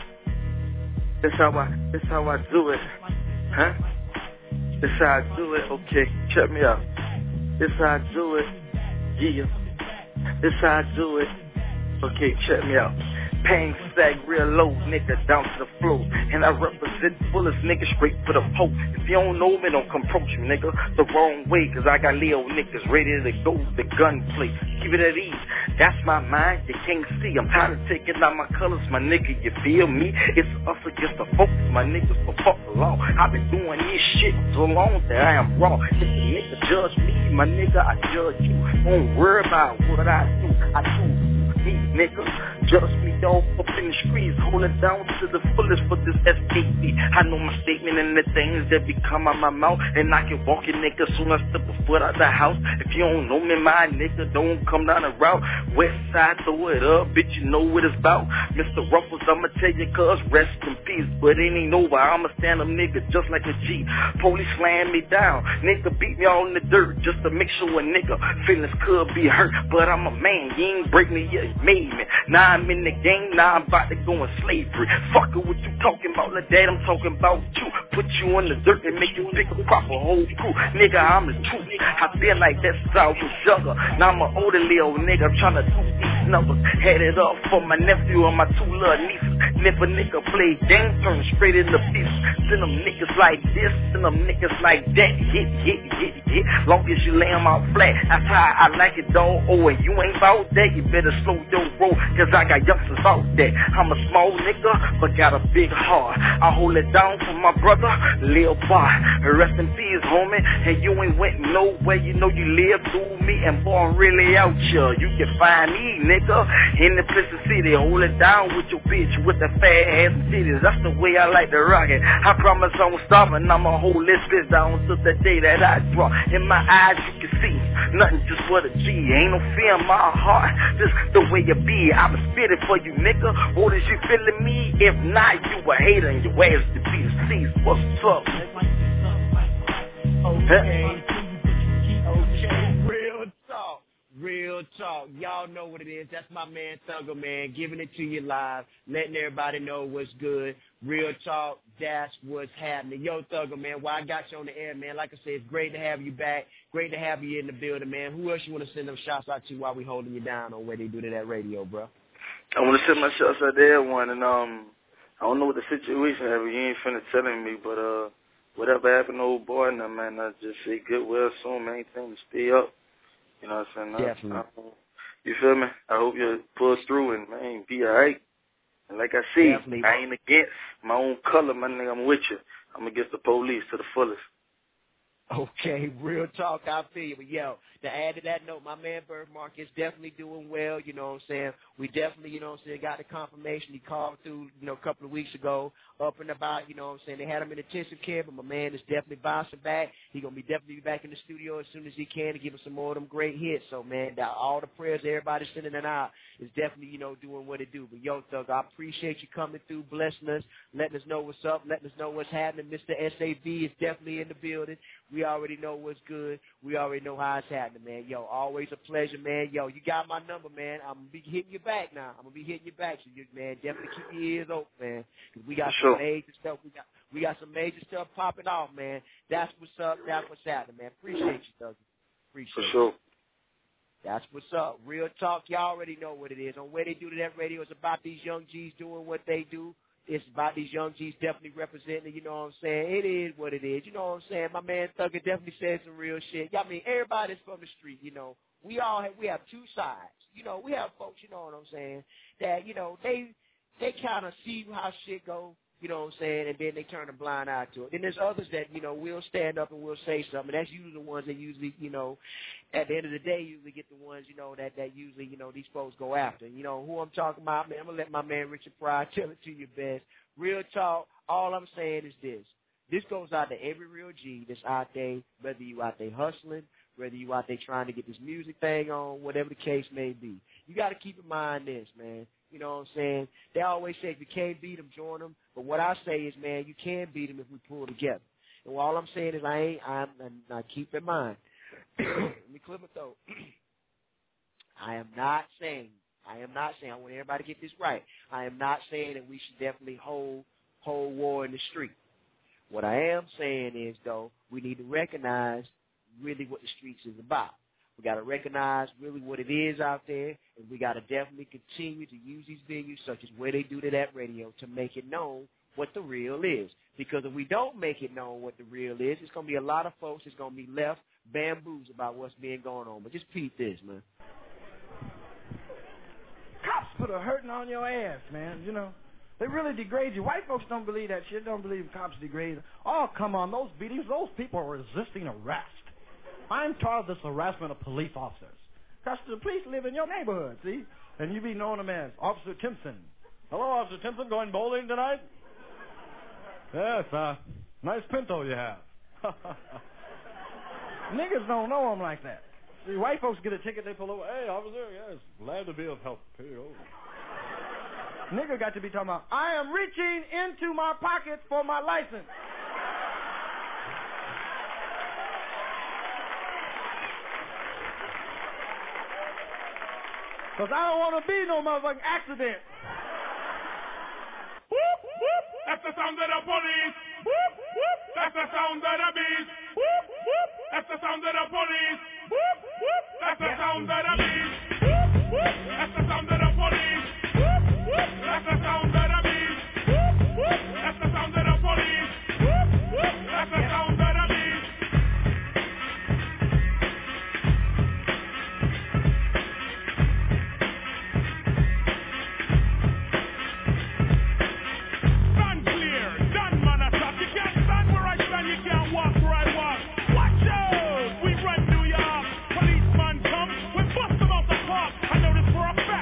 That's how I. That's how I do it. Huh? That's how I do it. Okay, check me out. That's how I do it. Yeah. That's how I do it. Okay, check me out. Pain sag real low, nigga, down to the floor. And I represent the fullest nigga straight for the pole. If you don't know me, don't come approach me, nigga, the wrong way. Cause I got Leo niggas ready to go, the gunplay. Keep it at ease, that's my mind, you can't see. I'm tired of taking out my colors, my nigga, you feel me? It's us against the folks, my niggas, for fuck along. I've been doing this shit so long that I am wrong. If the nigga judge me, my nigga, I judge you. Don't worry about what I do, I do me, nigga. Judge me, dog, up in the streets, hold it down to the fullest for this S K B. I know my statement and the things that be come out my mouth, and I can walk your nigga soon as I step a foot out the house. If you don't know me, my nigga, don't come down the route. West side, throw it up, bitch, you know what it's about. Mister Ruffles, I'ma tell you, cuz rest in peace, but it ain't over. I'ma stand up, nigga, just like a G. Police slam me down, nigga beat me all in the dirt, just to make sure a nigga feelings could be hurt. But I'm a man, you ain't break me, you made me. Now I'm in the game, now I'm about to go in slavery. Fuck it, what you talking about, like that, I'm talking about you. Put you in the dirt and make you pick a proper whole crew. Nigga, I'm the truth. I feel like that since I was younger. Now I'm an older little nigga, I'm trying to do these numbers. Had it up for my nephew and my two little nieces. Never nigga play game, turn straight in the beast. Send them niggas like this, send them niggas like that. Hit, hit, hit, hit. Long as you lay them out flat, that's how I like it, dog. Oh, and you ain't about that, you better slow your roll, cause I got youngsters out there. I'm a small nigga, but got a big heart. I hold it down for my brother, Lil Bar. Rest in peace, homie, and you ain't went nowhere. You know you live through me, and boy, I'm really out here. You can find me, nigga, in the Pleasant City. Hold it down with your bitch, with the fat ass titties. That's the way I like to rock it. I promise I won't stop, and I'ma hold this bitch down till the day that I drop. In my eyes, you can see nothing just what a G. Ain't no fear in my heart, just the way you be. I'm spitting for you, nigga. What is you feeling me? If not, you a hater and your ass to be deceased. What's up? Okay. Okay. Real talk. Real talk. Y'all know what it is. That's my man Thugger, man, giving it to you live, letting everybody know what's good. Real talk. That's what's happening. Yo, Thugger, man, while I got you on the air, man, like I said, it's great to have you back. Great to have you in the building, man. Who else you want to send them shots out to while we holding you down on where they do to that radio, bro? I want to send my shots out there, one, and um, I don't know what the situation is. You ain't finna telling me, but uh, whatever happened to old boy, now, man, I just say goodwill soon, man. Anything to stay up. You know what I'm saying? Definitely. I, I, you feel me? I hope you pull through and, man, be all right. And like I said, Definitely. I ain't against my own color, my nigga. I'm with you. I'm against the police to the fullest. Okay, real talk, I feel you. But, yo, to add to that note, my man Birthmark is definitely doing well, you know what I'm saying? We definitely, you know what I'm saying, got the confirmation. He called through, you know, a couple of weeks ago, up and about, you know what I'm saying? They had him in intensive care, but my man is definitely bouncing back. He's going to be definitely back in the studio as soon as he can to give us some more of them great hits. So, man, that, all the prayers everybody's sending it out is definitely, you know, doing what it do. But, yo, Thug, I appreciate you coming through, blessing us, letting us know what's up, letting us know what's happening. Mister S A V is definitely in the building. We already know what's good. We already know how it's happening, man. Yo, always a pleasure, man. Yo, you got my number, man. I'm going to be hitting you back now. I'm going to be hitting you back. So, you, man, definitely keep your ears open, man. Because we got For some sure. major stuff. We got we got some major stuff popping off, man. That's what's up. That's what's happening, man. Appreciate you, Thug. Appreciate For you. sure. That's what's up. Real talk. Y'all already know what it is. On Where They Do That Radio, it's about these young G's doing what they do. It's about these young G's definitely representing, you know what I'm saying? It is what it is. You know what I'm saying? My man Thugger definitely said some real shit. I mean, everybody's from the street, you know. We all have, we have two sides. You know, we have folks, you know what I'm saying, that, you know, they they kind of see how shit go, you know what I'm saying, and then they turn a blind eye to it. Then there's others that, you know, will stand up and will say something. That's usually the ones that usually, you know, at the end of the day, usually get the ones, you know, that, that usually, you know, these folks go after. You know, who I'm talking about, man, I'm going to let my man Richard Pryor tell it to you best. Real talk, all I'm saying is this. This goes out to every real G that's out there, whether you out there hustling, whether you out there trying to get this music thing on, whatever the case may be. You got to keep in mind this, man. You know what I'm saying? They always say if you can't beat them, join them. But what I say is, man, you can beat them if we pull together. And all I'm saying is I ain't, I'm, I keep in mind. Let me clear my throat. I am not saying, I am not saying, I want everybody to get this right. I am not saying that we should definitely hold, hold war in the street. What I am saying is, though, we need to recognize really what the streets is about. We got to recognize really what it is out there, and we got to definitely continue to use these venues such as Where They Do That Radio to make it known what the real is. Because if we don't make it known what the real is, it's going to be a lot of folks that's going to be left bamboozled about what's being going on. But just peep this, man. Cops put a hurting on your ass, man, you know. They really degrade you. White folks don't believe that shit, don't believe cops degrade. Oh, come on, those beatings, those people are resisting arrest. I'm taught this harassment of police officers. Because the police live in your neighborhood, see? And you be knowing them as Officer Timpson. Hello, Officer Timpson, going bowling tonight? Yes, uh, nice pinto you have. Niggas don't know them like that. See, white folks get a ticket, they pull over. Hey, officer, yes, glad to be of help. Here you go. Nigga got to be talking about, I am reaching into my pocket for my license. Because I don't want to be no motherfucking accident. Whoop, whoop. That's the sound of the police. Whoop, whoop. That's the sound of the beast. Whoop, whoop. That's the sound of the police. Whoop, whoop. That's the sound of the beast. Whoop, whoop. That's the sound of the police. Whoop, whoop. That's the sound of the beast. Whoop, whoop. That's the sound of the police. Whoop, whoop. That's the sound of the beast. Stand clear, done man a stop. You can't stand where I stand, you can't walk where I walk. Watch out, we run New York. Policeman come, we bust them out the park. I know this for a fact.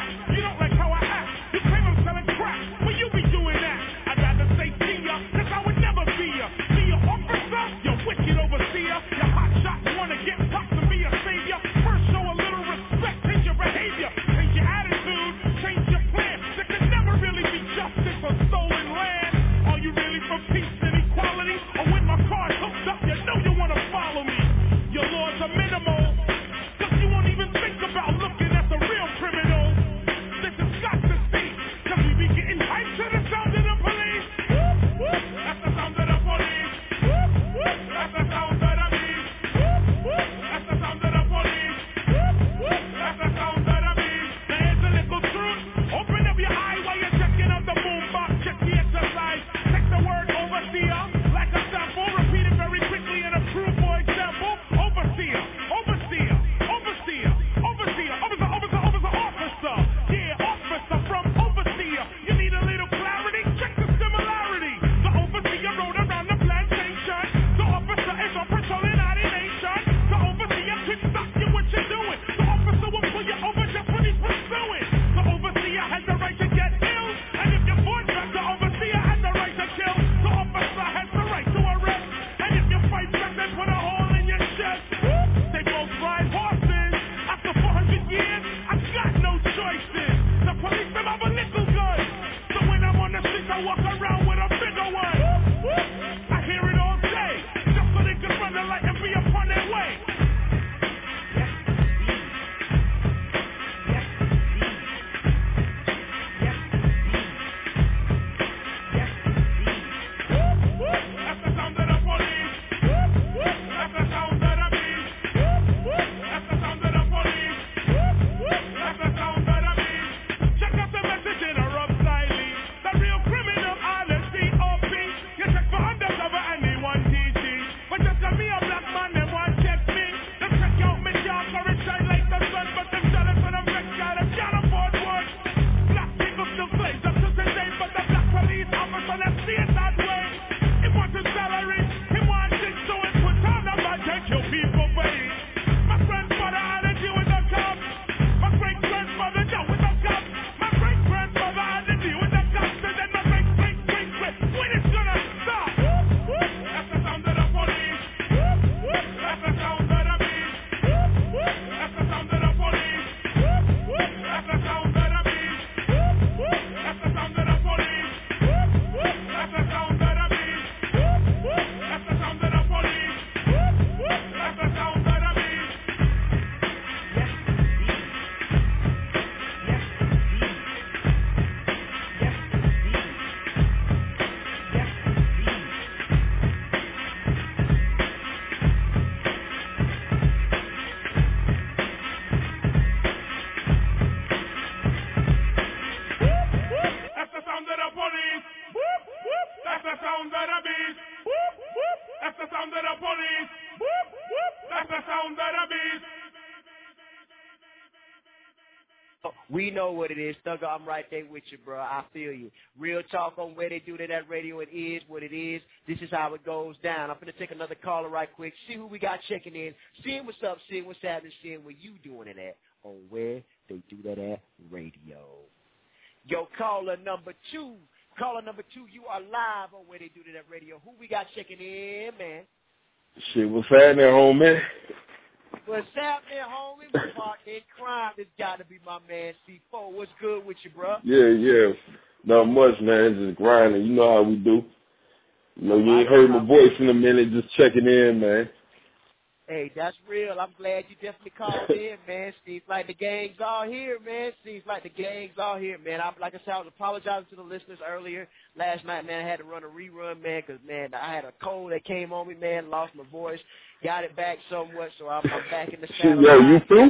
We know what it is. Thugger, I'm right there with you, bro. I feel you. Real talk on where they do that at radio. It is what it is. This is how it goes down. I'm going to take another caller right quick, see who we got checking in, seeing what's up, seeing what's happening, seeing where you doing it at on where they do that at radio. Yo, caller number two. Caller number two, you are live on where they do that at radio. Who we got checking in, man? Shit, what's happening, homie? What's happening, homie? We're parked in crime. This got to be my man, C four. What's good with you, bro? Yeah, yeah. Not much, man. Just grinding. You know how we do. You know, you ain't heard my voice in a minute. Just checking in, man. Hey, that's real. I'm glad you definitely called in, man. Seems like the gang's all here, man. Seems like the gang's all here, man. I, like I said, I was apologizing to the listeners earlier. Last night, man, I had to run a rerun, man, because, man, I had a cold that came on me, man, lost my voice, got it back somewhat, so I'm, I'm back in the saddle. Yo, you too?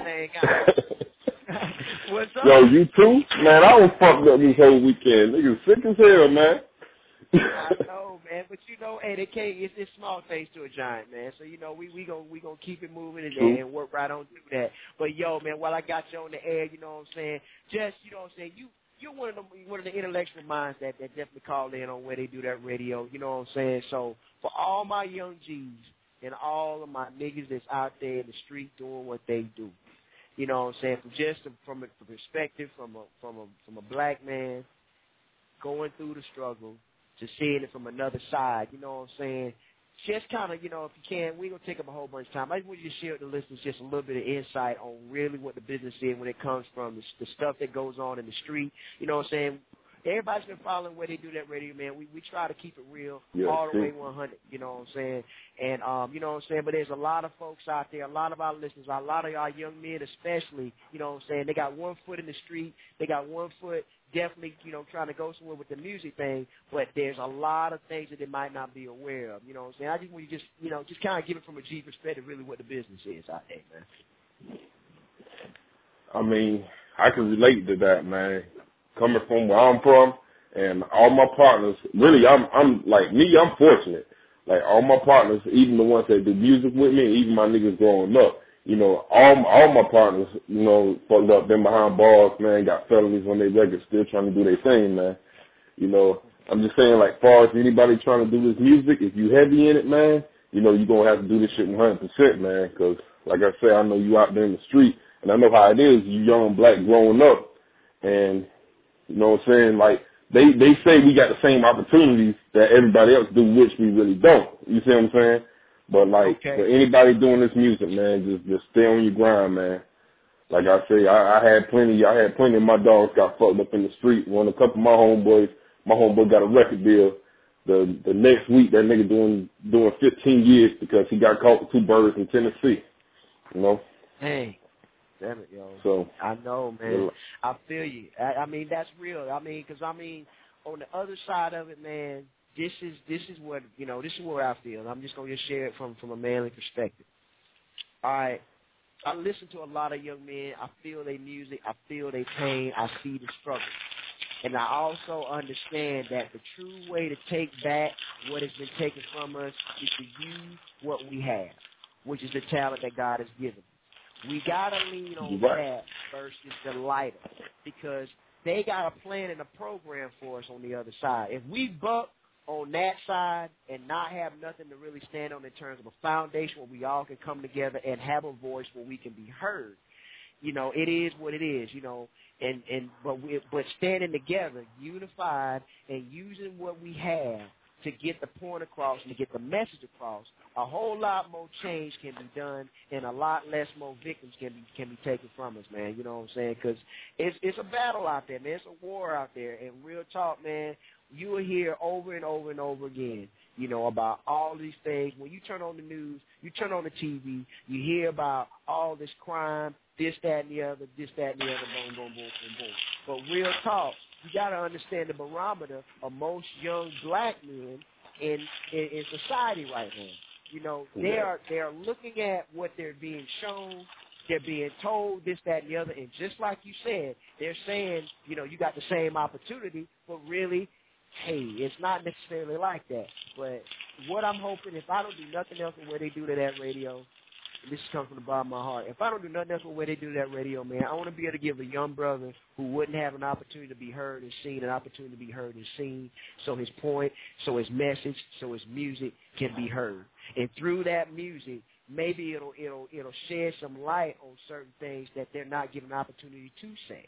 What's up? Yo, you too? Man, I was fucked up this whole weekend. Niggas sick as hell, man. I know, man, but you know, hey, they can't. It's, it's small things to a giant, man. So you know, we we gonna we gonna keep it moving and, and work right on through that. But yo, man, while I got you on the air, you know what I'm saying? Just you know what I'm saying? You you're one of the one of the intellectual minds that that definitely call in on where they do that radio. You know what I'm saying? So for all my young G's and all of my niggas that's out there in the street doing what they do, you know what I'm saying? From just a, from a perspective from a from a from a black man going through the struggle. Just seeing it from another side, you know what I'm saying? Just kind of, you know, if you can, we're going to take up a whole bunch of time. I just want you to share with the listeners just a little bit of insight on really what the business is when it comes from the, the stuff that goes on in the street. You know what I'm saying? Everybody's been following where they do that radio, man. We we try to keep it real yeah, all the see. way one hundred, you know what I'm saying? And, um, you know what I'm saying? But there's a lot of folks out there, a lot of our listeners, a lot of our young men especially, you know what I'm saying? They got one foot in the street. They got one foot definitely, you know, trying to go somewhere with the music thing, but there's a lot of things that they might not be aware of, you know what I'm saying? I just want you just, you know, just kind of give it from a G perspective, really what the business is out there, man. I mean, I can relate to that, man. Coming from where I'm from, and all my partners, really, I'm, I'm like me, I'm fortunate. Like all my partners, even the ones that do music with me, even my niggas growing up, you know, all all my partners, you know, fucked up, been behind bars, man, got felonies on their records, still trying to do their thing, man. You know, I'm just saying, like, far as anybody trying to do this music, if you heavy in it, man, you know, you're going to have to do this shit one hundred percent, man, because, like I said, I know you out there in the street, and I know how it is, you young black growing up, and, you know what I'm saying, like, they, they say we got the same opportunities that everybody else do, which we really don't. You see what I'm saying? But, like, okay. For anybody doing this music, man, just just stay on your grind, man. Like I say, I, I had plenty, I had plenty of my dogs got fucked up in the street. One, a couple of my homeboys, my homeboy got a record deal. The the next week, that nigga doing doing fifteen years because he got caught with two birds in Tennessee. You know? Hey, damn it, yo. So I know, man. Yeah. I feel you. I, I mean, that's real. I mean, because, I mean, on the other side of it, man, This is this is what you know. This is where I feel. I'm just gonna just share it from from a manly perspective. All right, I listen to a lot of young men. I feel their music. I feel their pain. I see the struggle, and I also understand that the true way to take back what has been taken from us is to use what we have, which is the talent that God has given. We gotta lean on right. that versus the lighter, because they got a plan and a program for us on the other side. If we buck on that side and not have nothing to really stand on in terms of a foundation where we all can come together and have a voice where we can be heard, you know, it is what it is, you know, and, and but we, but standing together, unified, and using what we have to get the point across and to get the message across, a whole lot more change can be done, and a lot less more victims can be can be taken from us, man. You know what I'm saying? Because it's it's a battle out there, man. It's a war out there, and real talk, man. You will hear over and over and over again, you know, about all these things. When you turn on the news, you turn on the T V, you hear about all this crime, this, that, and the other, this, that, and the other, boom, boom, boom, boom, boom. But real talk, you got to understand the barometer of most young black men in, in, in society right now. You know, they are they are looking at what they're being shown. They're being told this, that, and the other. And just like you said, they're saying, you know, you got the same opportunity, but really, hey, it's not necessarily like that. But what I'm hoping, if I don't do nothing else than where they do to that radio, and this is coming from the bottom of my heart, if I don't do nothing else with the way they do that radio, man, I want to be able to give a young brother who wouldn't have an opportunity to be heard and seen, an opportunity to be heard and seen, so his point, so his message, so his music can be heard. And through that music, maybe it'll it'll it'll shed some light on certain things that they're not given an opportunity to say.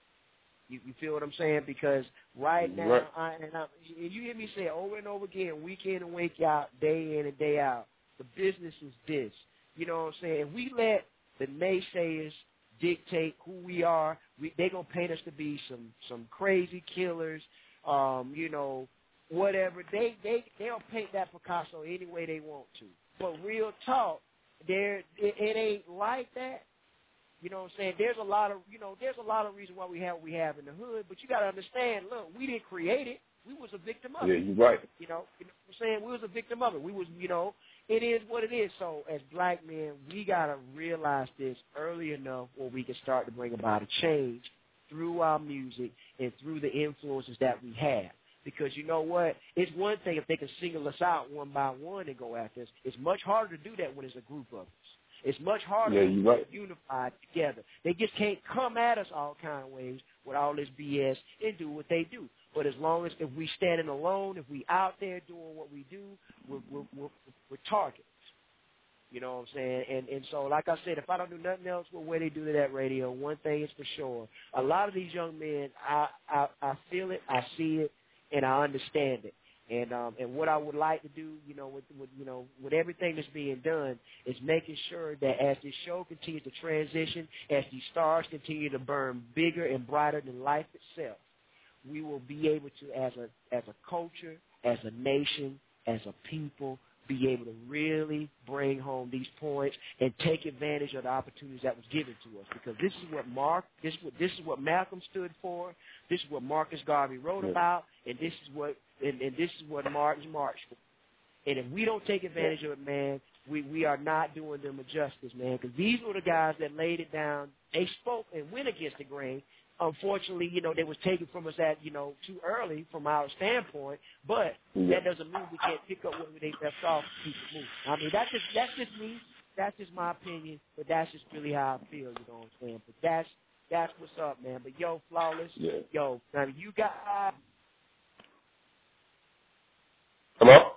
You, you feel what I'm saying? Because right now, right. I, and, I, and you hear me say over and over again, week in and week out, day in and day out, the business is this. You know what I'm saying? If we let the naysayers dictate who we are, we, they're going to paint us to be some, some crazy killers, um, you know, whatever. They, they, they'll paint that Picasso any way they want to. But real talk, there it, it ain't like that. You know what I'm saying? There's a lot of, you know, there's a lot of reasons why we have what we have in the hood, but you got to understand, look, we didn't create it. We was a victim of yeah, it. Yeah, you're right. You know, you know what I'm saying? We was a victim of it. We was, you know, it is what it is. So as black men, we got to realize this early enough where we can start to bring about a change through our music and through the influences that we have. Because you know what? It's one thing if they can single us out one by one and go after us. It's much harder to do that when it's a group of us. It's much harder yeah, to you're right. be unified together. They just can't come at us all kind of ways with all this B S and do what they do. But as long as if we standing alone, if we out there doing what we do, we're, we're, we're, we're targets. You know what I'm saying? And and so, like I said, if I don't do nothing else with what they do to that radio, one thing is for sure. A lot of these young men, I, I, I feel it, I see it, and I understand it. And um, and what I would like to do, you know, with, with you know, with everything that's being done, is making sure that as this show continues to transition, as these stars continue to burn bigger and brighter than life itself, we will be able to, as a as a culture, as a nation, as a people, be able to really bring home these points and take advantage of the opportunities that was given to us. Because this is what Mark, this is what this is what Malcolm stood for. This is what Marcus Garvey wrote yeah. about, and this is what and, and this is what Martin marched for. And if we don't take advantage of it, man, we, we are not doing them a justice, man. Because these were the guys that laid it down. They spoke and went against the grain. Unfortunately, you know, they was taken from us at, you know, too early from our standpoint, but yeah. that doesn't mean we can't pick up where they left off and keep it moving. I mean, that's just, that's just me. That's just my opinion, but that's just really how I feel, you know what I'm saying? But that's, that's what's up, man. But, yo, Flawless, yeah. yo, now you got... Hello?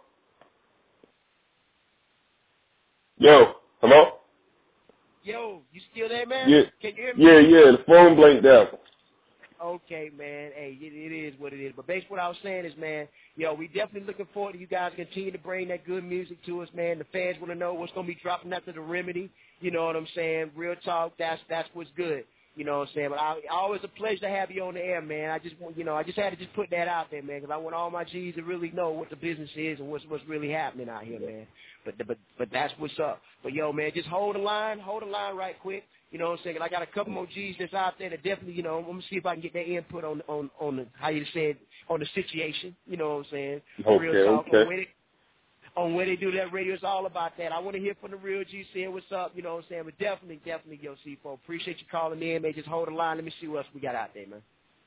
Yo, hello? Yo, you still there, man? Yeah, Can you hear me? yeah, yeah, the phone blinked out. Okay, man. Hey, it, it is what it is. But basically what I was saying is, man, yo, we definitely looking forward to you guys continue to bring that good music to us, man. The fans want to know what's going to be dropping after the Remedy. You know what I'm saying? Real talk, that's that's what's good. You know what I'm saying? But I, always a pleasure to have you on the air, man. I just want, you know, I just had to just put that out there, man, because I want all my G's to really know what the business is and what's what's really happening out here, man. But but but that's what's up. But yo, man, just hold the line, hold the line right quick. You know what I'm saying? I got a couple more G's that's out there that definitely, you know, I'm gonna see if I can get their input on on on the how you said on the situation. You know what I'm saying? Okay, Real talk okay. on where they, on where they do that radio. It's all about that. I want to hear from the real G saying what's up. You know what I'm saying? But definitely, definitely, yo, C four, appreciate you calling in, man. Just hold the line. Let me see what else we got out there, man.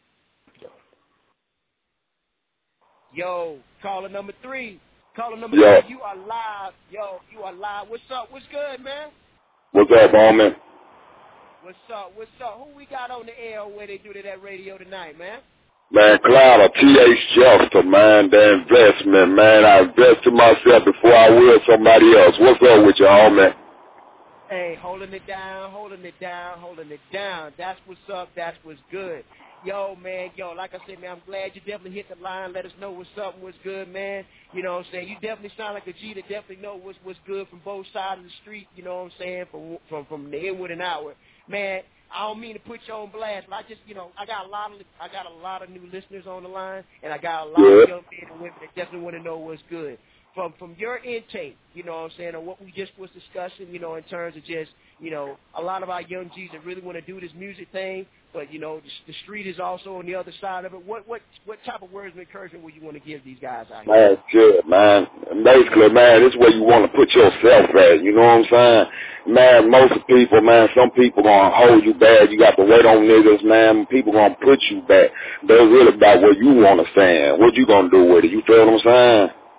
Yo, caller number three. Caller number Yo. three, you are live. Yo, you are live. What's up? What's good, man? What's up, homie? What's up? What's up? Who we got on the air where they do to that radio tonight, man? Man, Clyde, T H Juster, man, the investment, man. I invested myself before I will somebody else. What's up with you, homie? Hey, holding it down, holding it down, holding it down. That's what's up. That's what's good. Yo, man, yo, like I said, man, I'm glad you definitely hit the line. Let us know what's up and what's good, man. You know what I'm saying? You definitely sound like a G that definitely know what's what's good from both sides of the street, you know what I'm saying, from from, from the inward and outward. Man, I don't mean to put you on blast, but I just, you know, I got a lot of I got a lot of new listeners on the line, and I got a lot yeah. of young men and women that definitely want to know what's good. From from your intake, you know what I'm saying, or what we just was discussing, you know, in terms of just, you know, a lot of our young G's that really want to do this music thing, but, you know, the, the street is also on the other side of it. What what what type of words of encouragement would you want to give these guys out here? Man, good, man. And basically, man, this is where you want to put yourself at. You know what I'm saying? Man, most people, man, some people going to hold you back. You got to wait on niggas, man. People going to put you back. But it's really about what you want to stand. What you going to do with it? You feel what I'm saying?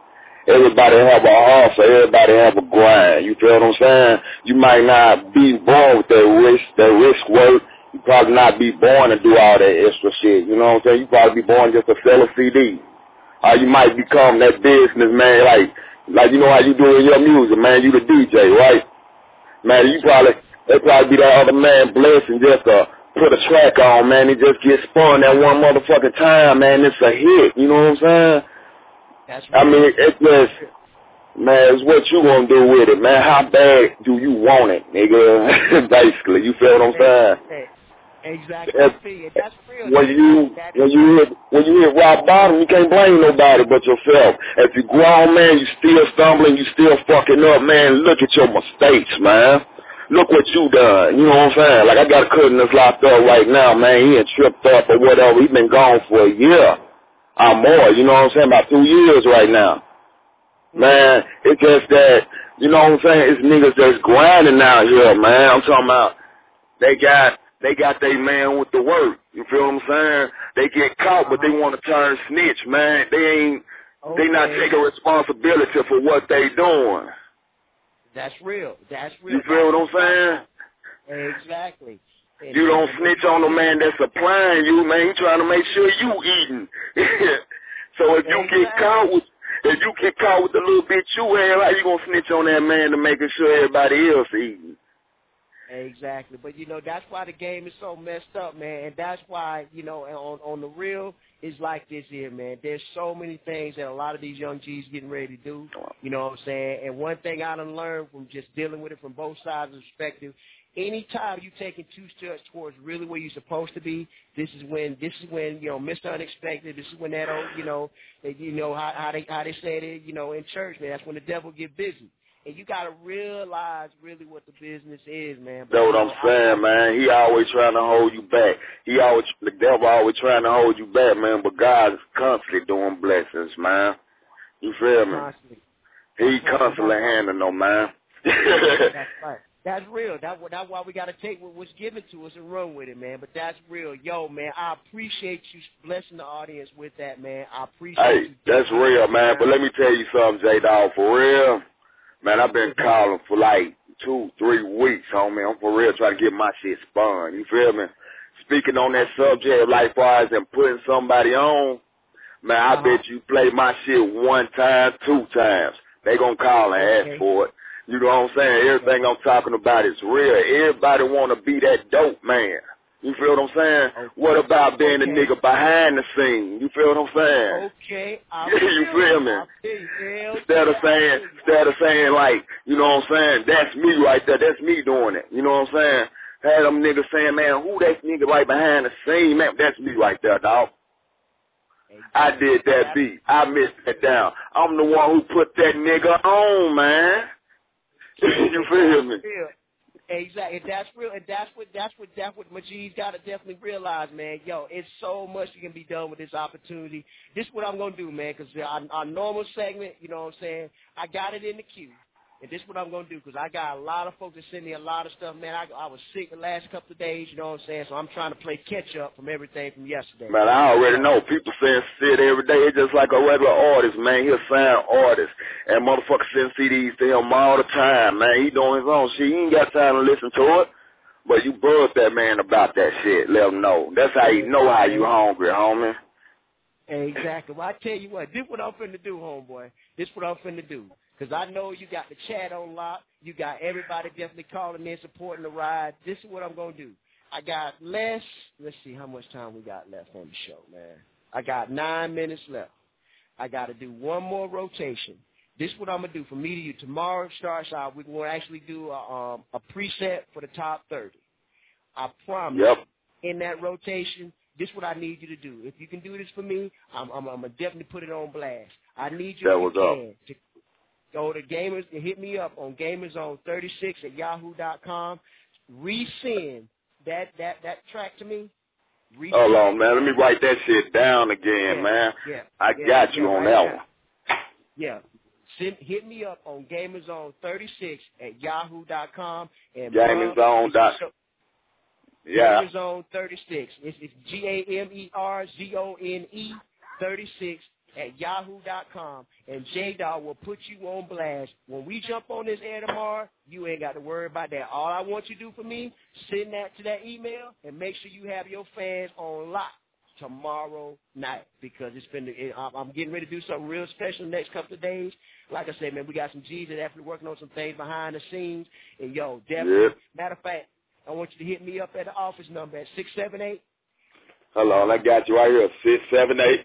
everybody have a hustle, everybody have a grind. You feel what I'm saying? You might not be born with that risk, that risk work. You probably not be born to do all that extra shit. You know what I'm saying? You probably be born just to sell a C D. Or you might become that businessman, like, like you know how you do in your music, man. You the D J, right? Man, you probably, they probably be that other man blessing just to put a track on, man. It just gets spun that one motherfucking time, man. It's a hit. You know what I'm saying? That's right. I mean, it's just, man, it's what you gonna do with it, man. How bad do you want it, nigga? Basically, you feel what I'm saying? Exactly. That's, That's real. when you when you hit when you hit rock bottom, you can't blame nobody but yourself. If you grown, man, you still stumbling, you still fucking up, man. Look at your mistakes, man. Look what you done. You know what I'm saying? Like, I got a cousin that's locked up right now, man. He ain't tripped up or whatever. He been gone for a year or more. You know what I'm saying? About two years right now. Man, it's just that, you know what I'm saying? It's niggas that's grinding out here, man. I'm talking about they got they got their man with the work. You feel what I'm saying? They get caught, but they want to turn snitch, man. They ain't, okay. They not taking responsibility for what they doing. That's real. That's real. You feel what I'm saying? Exactly. And you don't snitch on the man that's supplying you, man. You trying to make sure you eating. So if you exactly. get caught with, if you get caught with the little bit you have, how you gonna snitch on that man to making sure everybody else eating? Exactly. But, you know, that's why the game is so messed up, man. And that's why, you know, on, on the real, it's like this here, man. There's so many things that a lot of these young G's getting ready to do, you know what I'm saying? And one thing I done learned from just dealing with it from both sides of the perspective, anytime you taking two steps towards really where you're supposed to be, this is when, this is when, you know, Mister Unexpected, this is when that old, you know, they, you know, how, how they, how they say it, you know, in church, man, that's when the devil get busy. And you got to realize really what the business is, man. That's what I'm saying, man. He always trying to hold you back. He always, the devil always trying to hold you back, man. But God is constantly doing blessings, man. You feel me? Constantly. He constantly handling them, man. That's right. That's real. That, that's why we got to take what was given to us and run with it, man. But that's real. Yo, man, I appreciate you blessing the audience with that, man. I appreciate hey, you. Hey, that's real, man. But let me tell you something, J-Dawg, for real. Man, I've been calling for like two, three weeks, homie. I'm for real trying to get my shit spun. You feel me? Speaking on that subject, like far as and putting somebody on, man, I uh-huh. bet you play my shit one time, two times. They gonna call and okay. ask for it. You know what I'm saying? Everything I'm talking about is real. Everybody want to be that dope man. You feel what I'm saying? Okay. What about being okay. a nigga behind the scene? You feel what I'm saying? Okay. I you feel, feel me? Feel instead of saying, instead of saying like, you know what I'm saying? That's me right there. That's me doing it. You know what I'm saying? Had them niggas saying, man, who that nigga right behind the scene? Man, that's me right there, dog. Exactly. I did that beat. I missed that down. I'm the one who put that nigga on, man. You feel me? Exactly. That's real, and that's what that's what that's what Majid's got to definitely realize, man. Yo, it's so much that can be done with this opportunity. This is what I'm gonna do, man, because our, our normal segment, you know what I'm saying, I got it in the queue. And this is what I'm going to do, because I got a lot of folks that send me a lot of stuff. Man, I, I was sick the last couple of days, you know what I'm saying? So I'm trying to play catch-up from everything from yesterday. Man, I already know. People saying shit every day. It's just like a regular artist, man. He a signed artist. And motherfuckers send C Ds to him all the time, man. He doing his own shit. He ain't got time to listen to it. But you buzz that man about that shit. Let him know. That's how you know how you hungry, homie. Exactly. Well, I tell you what, this is what I'm finna do, homeboy. This is what I'm finna do. Because I know you got the chat on lock. You got everybody definitely calling in, supporting the ride. This is what I'm going to do. I got less. Let's see how much time we got left on the show, man. I got nine minutes left. I got to do one more rotation. This is what I'm going to do from me to you. Tomorrow starts out. We're going to actually do a, um, a preset for the top thirty. I promise yep. in that rotation, this is what I need you to do. If you can do this for me, I'm, I'm, I'm going to definitely put it on blast. I need you, that if was you up. can, to go to Gamers and hit me up on Gamerzone thirty-six at yahoo dot com. Resend that, that, that track to me. Resend Hold on, man. Let me write that shit down again, yeah, man. Yeah, I yeah, got you yeah, on right that now. one. Yeah. Send, hit me up on Gamerzone thirty-six at yahoo dot com. And Gamerzone. Dot, yeah. Gamerzone thirty-six. It's, it's G A M E R Z O N E thirty-six at yahoo dot com, and J-Dawg will put you on blast. When we jump on this air tomorrow, you ain't got to worry about that. All I want you to do for me, send that to that email, and make sure you have your fans on lock tomorrow night, because it's been, it, I'm getting ready to do something real special the next couple of days. Like I said, man, we got some G's that actually working on some things behind the scenes, and yo, definitely, yeah. matter of fact, I want you to hit me up at the office number at six seven eight. Hold on, I got you right here, six seven eight.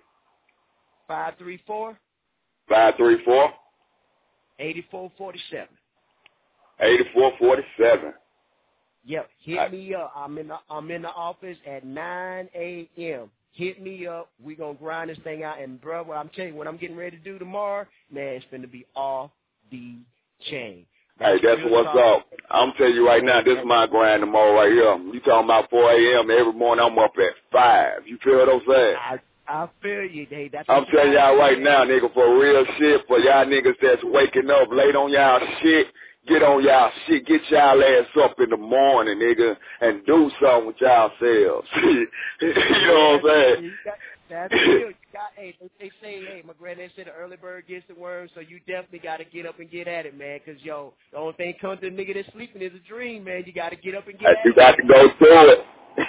five three four. five three four. eight four four seven. eight four four seven. Yep, hit I, me up. I'm in the I'm in the office at nine a.m. Hit me up. We're going to grind this thing out. And, bro, what I'm telling you, what I'm getting ready to do tomorrow, man, it's going to be off the chain. That's hey, that's what's up. I'm telling you right now, this is my grind tomorrow right here. You talking about four a.m. every morning, I'm up at five. You feel what I'm saying? I, I feel you, Dave. That's I'm telling y'all right now, nigga, for real shit, for y'all niggas that's waking up late on y'all shit, get on y'all shit, get y'all ass up in the morning, nigga, and do something with y'all selves. You know what I'm saying? That's real. You got, hey, they say, hey, my granddad said the early bird gets the worm, so you definitely got to get up and get at it, man, because, yo, the only thing comes to a nigga that's sleeping is a dream, man. You got to get up and get hey, at you it. You got to go through it.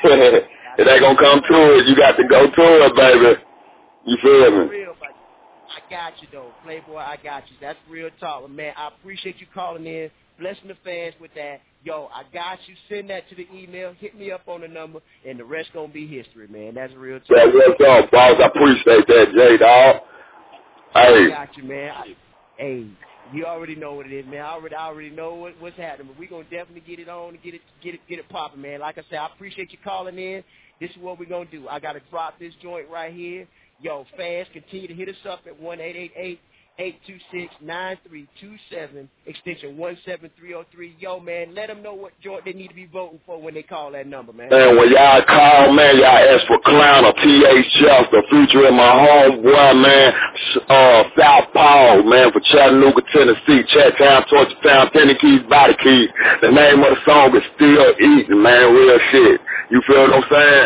It ain't going to come to it. You got to go through it, baby. You feel me? Real, but I got you, though. Playboy, I got you. That's real talk. Man, I appreciate you calling in, blessing the fans with that. Yo, I got you. Send that to the email. Hit me up on the number, and the rest going to be history, man. That's real talk. That's real talk, boss. I appreciate that, J-Dawg. Hey. I got you, man. I, hey, you already know what it is, man. I already, I already know what, what's happening, but we're going to definitely get it on and get it, get it, get it popping, man. Like I said, I appreciate you calling in. This is what we're going to do. I got to drop this joint right here. Yo, fans, continue to hit us up at one eight eight eight, eight two six, nine three two seven, extension one seven three oh three. Yo, man, let them know what joint they need to be voting for when they call that number, man. Man, when y'all call, man, y'all ask for Clown or T H Chester, featuring my homeboy, man, uh, South Paul, man, for Chattanooga, Tennessee, Chattown, Torture Town, Tennessee, Body Keys. The name of the song is Still Eating, man, real shit. You feel what I'm saying?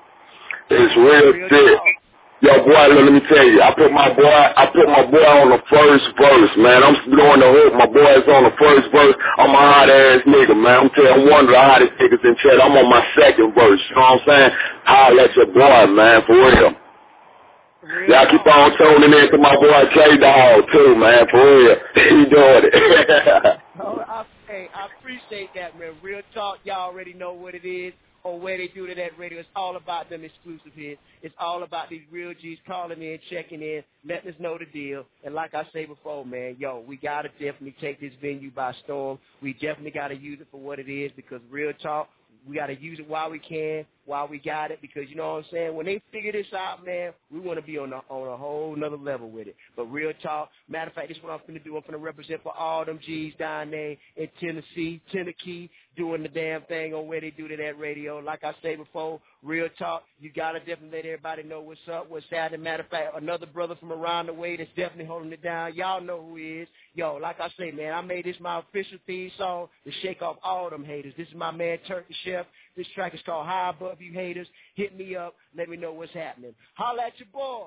It's real, real shit. Talk. Yo, boy, let me tell you, I put my boy, I put my boy on the first verse, man. I'm doing the hook. My boy is on the first verse. I'm a hot ass nigga, man. I'm telling one of the hottest niggas in chat. I'm on my second verse. You know what I'm saying? Holla at your boy, man, for real. real Y'all keep on tuning in to my boy J-Dawg too, man, for real. He doing it. oh, I, hey, I appreciate that, man. Real talk. Y'all already know what it is. Or where they do to that radio. It's all about them exclusive hits. It's all about these real G's calling in, checking in, letting us know the deal. And like I say before, man, yo, we got to definitely take this venue by storm. We definitely got to use it for what it is, because real talk, we got to use it while we can, while we got it, because you know what I'm saying? When they figure this out, man, we want to be on a, on a whole nother level with it. But real talk, matter of fact, this is what I'm going to do. I'm going to represent for all them G's down there in Tennessee, Tennessee, doing the damn thing on where they do to that radio. Like I say before, real talk, you got to definitely let everybody know what's up, what's happening. Matter of fact, another brother from around the way that's definitely holding it down. Y'all know who he is. Yo, like I say, man, I made this my official theme song to shake off all them haters. This is my man, Turkey Chef. This track is called High Above You Haters. Hit me up. Let me know what's happening. Holla at your boy.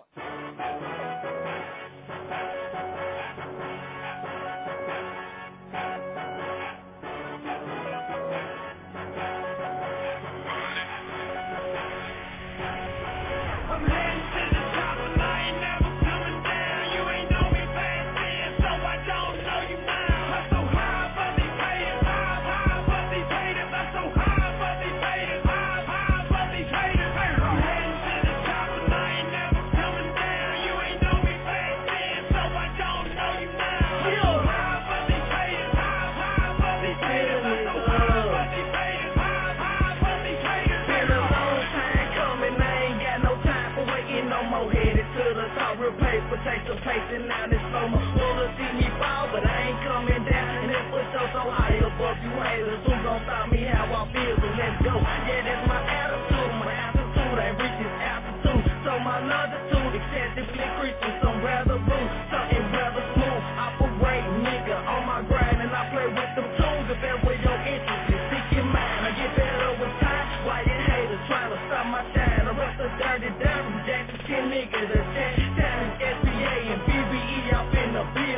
Take some pacing out in slow mo. Wanna see me fall, but I ain't coming down. And if we show so high above you haters, who gon' stop me how I feel? So let's go. Yeah, that's my attitude. My attitude ain't reach this altitude. So my longitude excessively increasing. Some rather rude, something rather smooth. Operate, nigga, on my grind, and I play with them tools. If that's where your interest is, seek your mind. I get better with time. Why you haters trying to stop my shine? I rest the dirty down from Jackson ten niggas. The chat, time is S B A.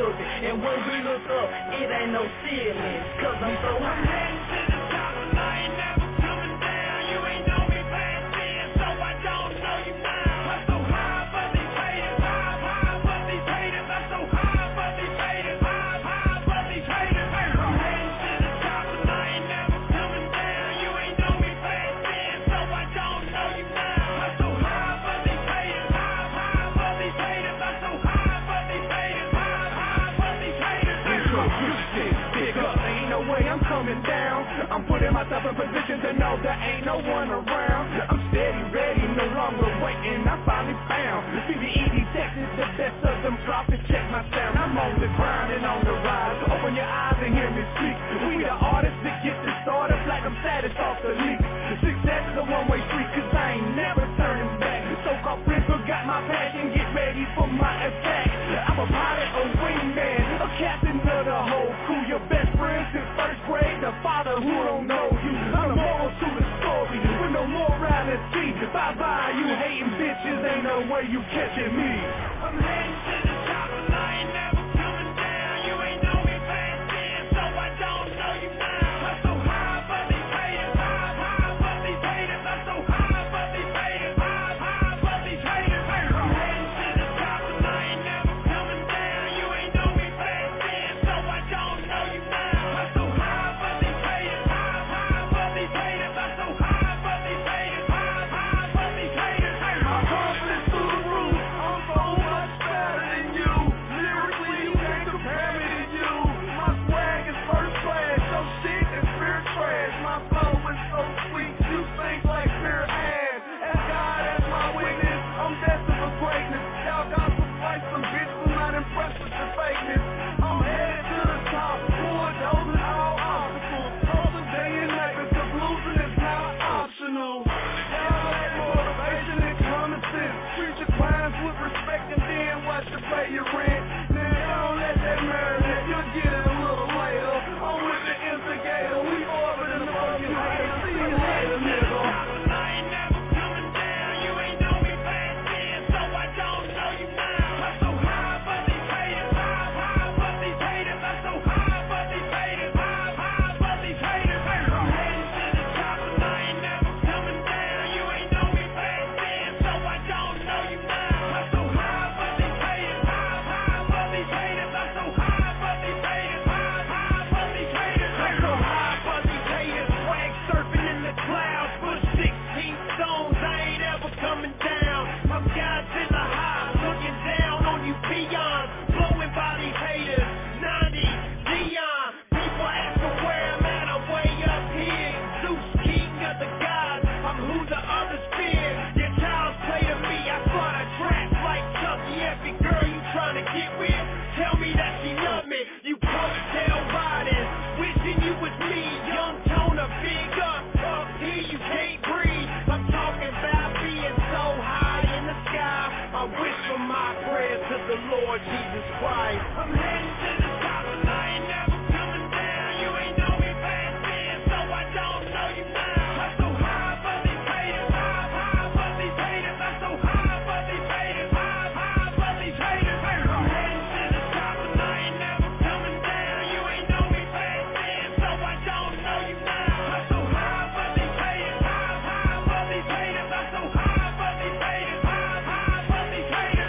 looking. And when we look up, it ain't no ceiling. Cause I'm so high. To the top and I ain't never coming down. You ain't know me back then, so I don't know you now. I'm so high for these haters, high, high for these haters. I'm so high for these haters, high, high for these haters. I'm heading to the top and I ain't never coming down. You ain't know me back then, so I don't know you now. I'm so high for these haters, high, high for these haters. I'm so high for these haters, high, high for these haters. Intro, you shit, big up, ain't no way I'm coming down. I'm putting myself in position to know there ain't no one around. I'm steady, ready, no longer waiting, I finally found C B E Detectives, the best of them, drop and check my sound. I'm on the grind and on the rise, open your eyes and hear me speak. We the artists that get this started, like I'm status off the leak. Success is a one-way street, cause I ain't never turning back. So-called friends got my passion, get ready for my attack. I'm a pilot, a wingman, a captain of the whole crew. Your best friend since first grade, the father who don't know you. I'm the moral to the story, with no morality. Bye-bye, you hating bitches, ain't no way you catching me. I'm heading to the top and I ain't never coming down. You ain't know me back then, so I don't know you now. I'm so high for these haters, high, high for these haters. I'm so high for these haters, high, high for these haters. I'm heading to the top and I ain't never coming down. You ain't know me back then, so I don't know you now. I'm so high for these haters, high, high for these haters. I'm so high for these haters, high, high for these haters. I'm confident through the roof, I'm so much better than you. Lyrically, you can't compare me to you. My swag is first class, so shit is spirit trash. My flow is so sweet, you think like pure ass. As God as my witness, I'm destined for greatness. Y'all got some fight, some bitch, I'm not impressed with your fakeness. I'm headed to the top, bulldozing all obstacles. Hustle day and night, because losing is not optional. Y'all lack motivation and common sense. Treat your clients with respect and then watch you pay your rent. Now don't let that marinate, you'll get it a little later. I'm with the instigator, we orbiting the fucking haters. See you later, nigga. I ain't never coming down. You ain't know me back then, so I don't know you now. I'm so high for these haters, high, high for these haters. I'm so high for these haters, high, high for these haters. I'm heading to the top and I ain't never coming down. You ain't know me back then, so I don't know you now. I'm so high for these haters, high, high for these haters. I'm so high for these haters, high, high for these haters. I'm so high for these haters, swag surfing in the clouds. Push sixteen stones, I ain't ever coming down. I'm Godzilla high, looking down on you peons, blowing by these haters. ninety, Dion, people asking where I'm at, I'm way up here. Zeus, king of the gods, I'm who the others fear. Your child's play to me, I start a trap like Chucky. Every girl you trying to get with, tell me that she love me. You coattail riding, wishing you was me. Young Tona, big up, up here you can't breathe. I'm talking about being so high in the sky. I wish for my prayers to the Lord Jesus Christ. I'm heading to the top and I ain't never coming down. You ain't know me back then, so I don't know you now. I'm so high for these haters, high, high for these haters. I'm so high for these haters, high, high for these haters. I'm heading to the top and I ain't never coming down. You ain't know me back then, so I don't know you now. I'm so high for these haters, high, high for these haters. I'm so high for these haters, high, high for these haters.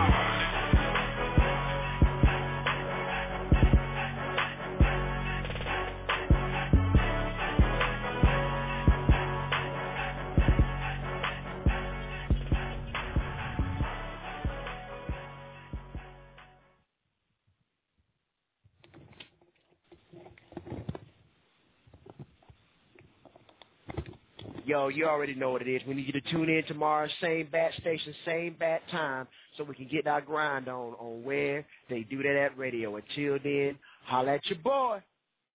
Yo, you already know what it is. We need you to tune in tomorrow, same bat station, same bat time, so we can get our grind on on where they do that at radio. Until then, holla at your boy.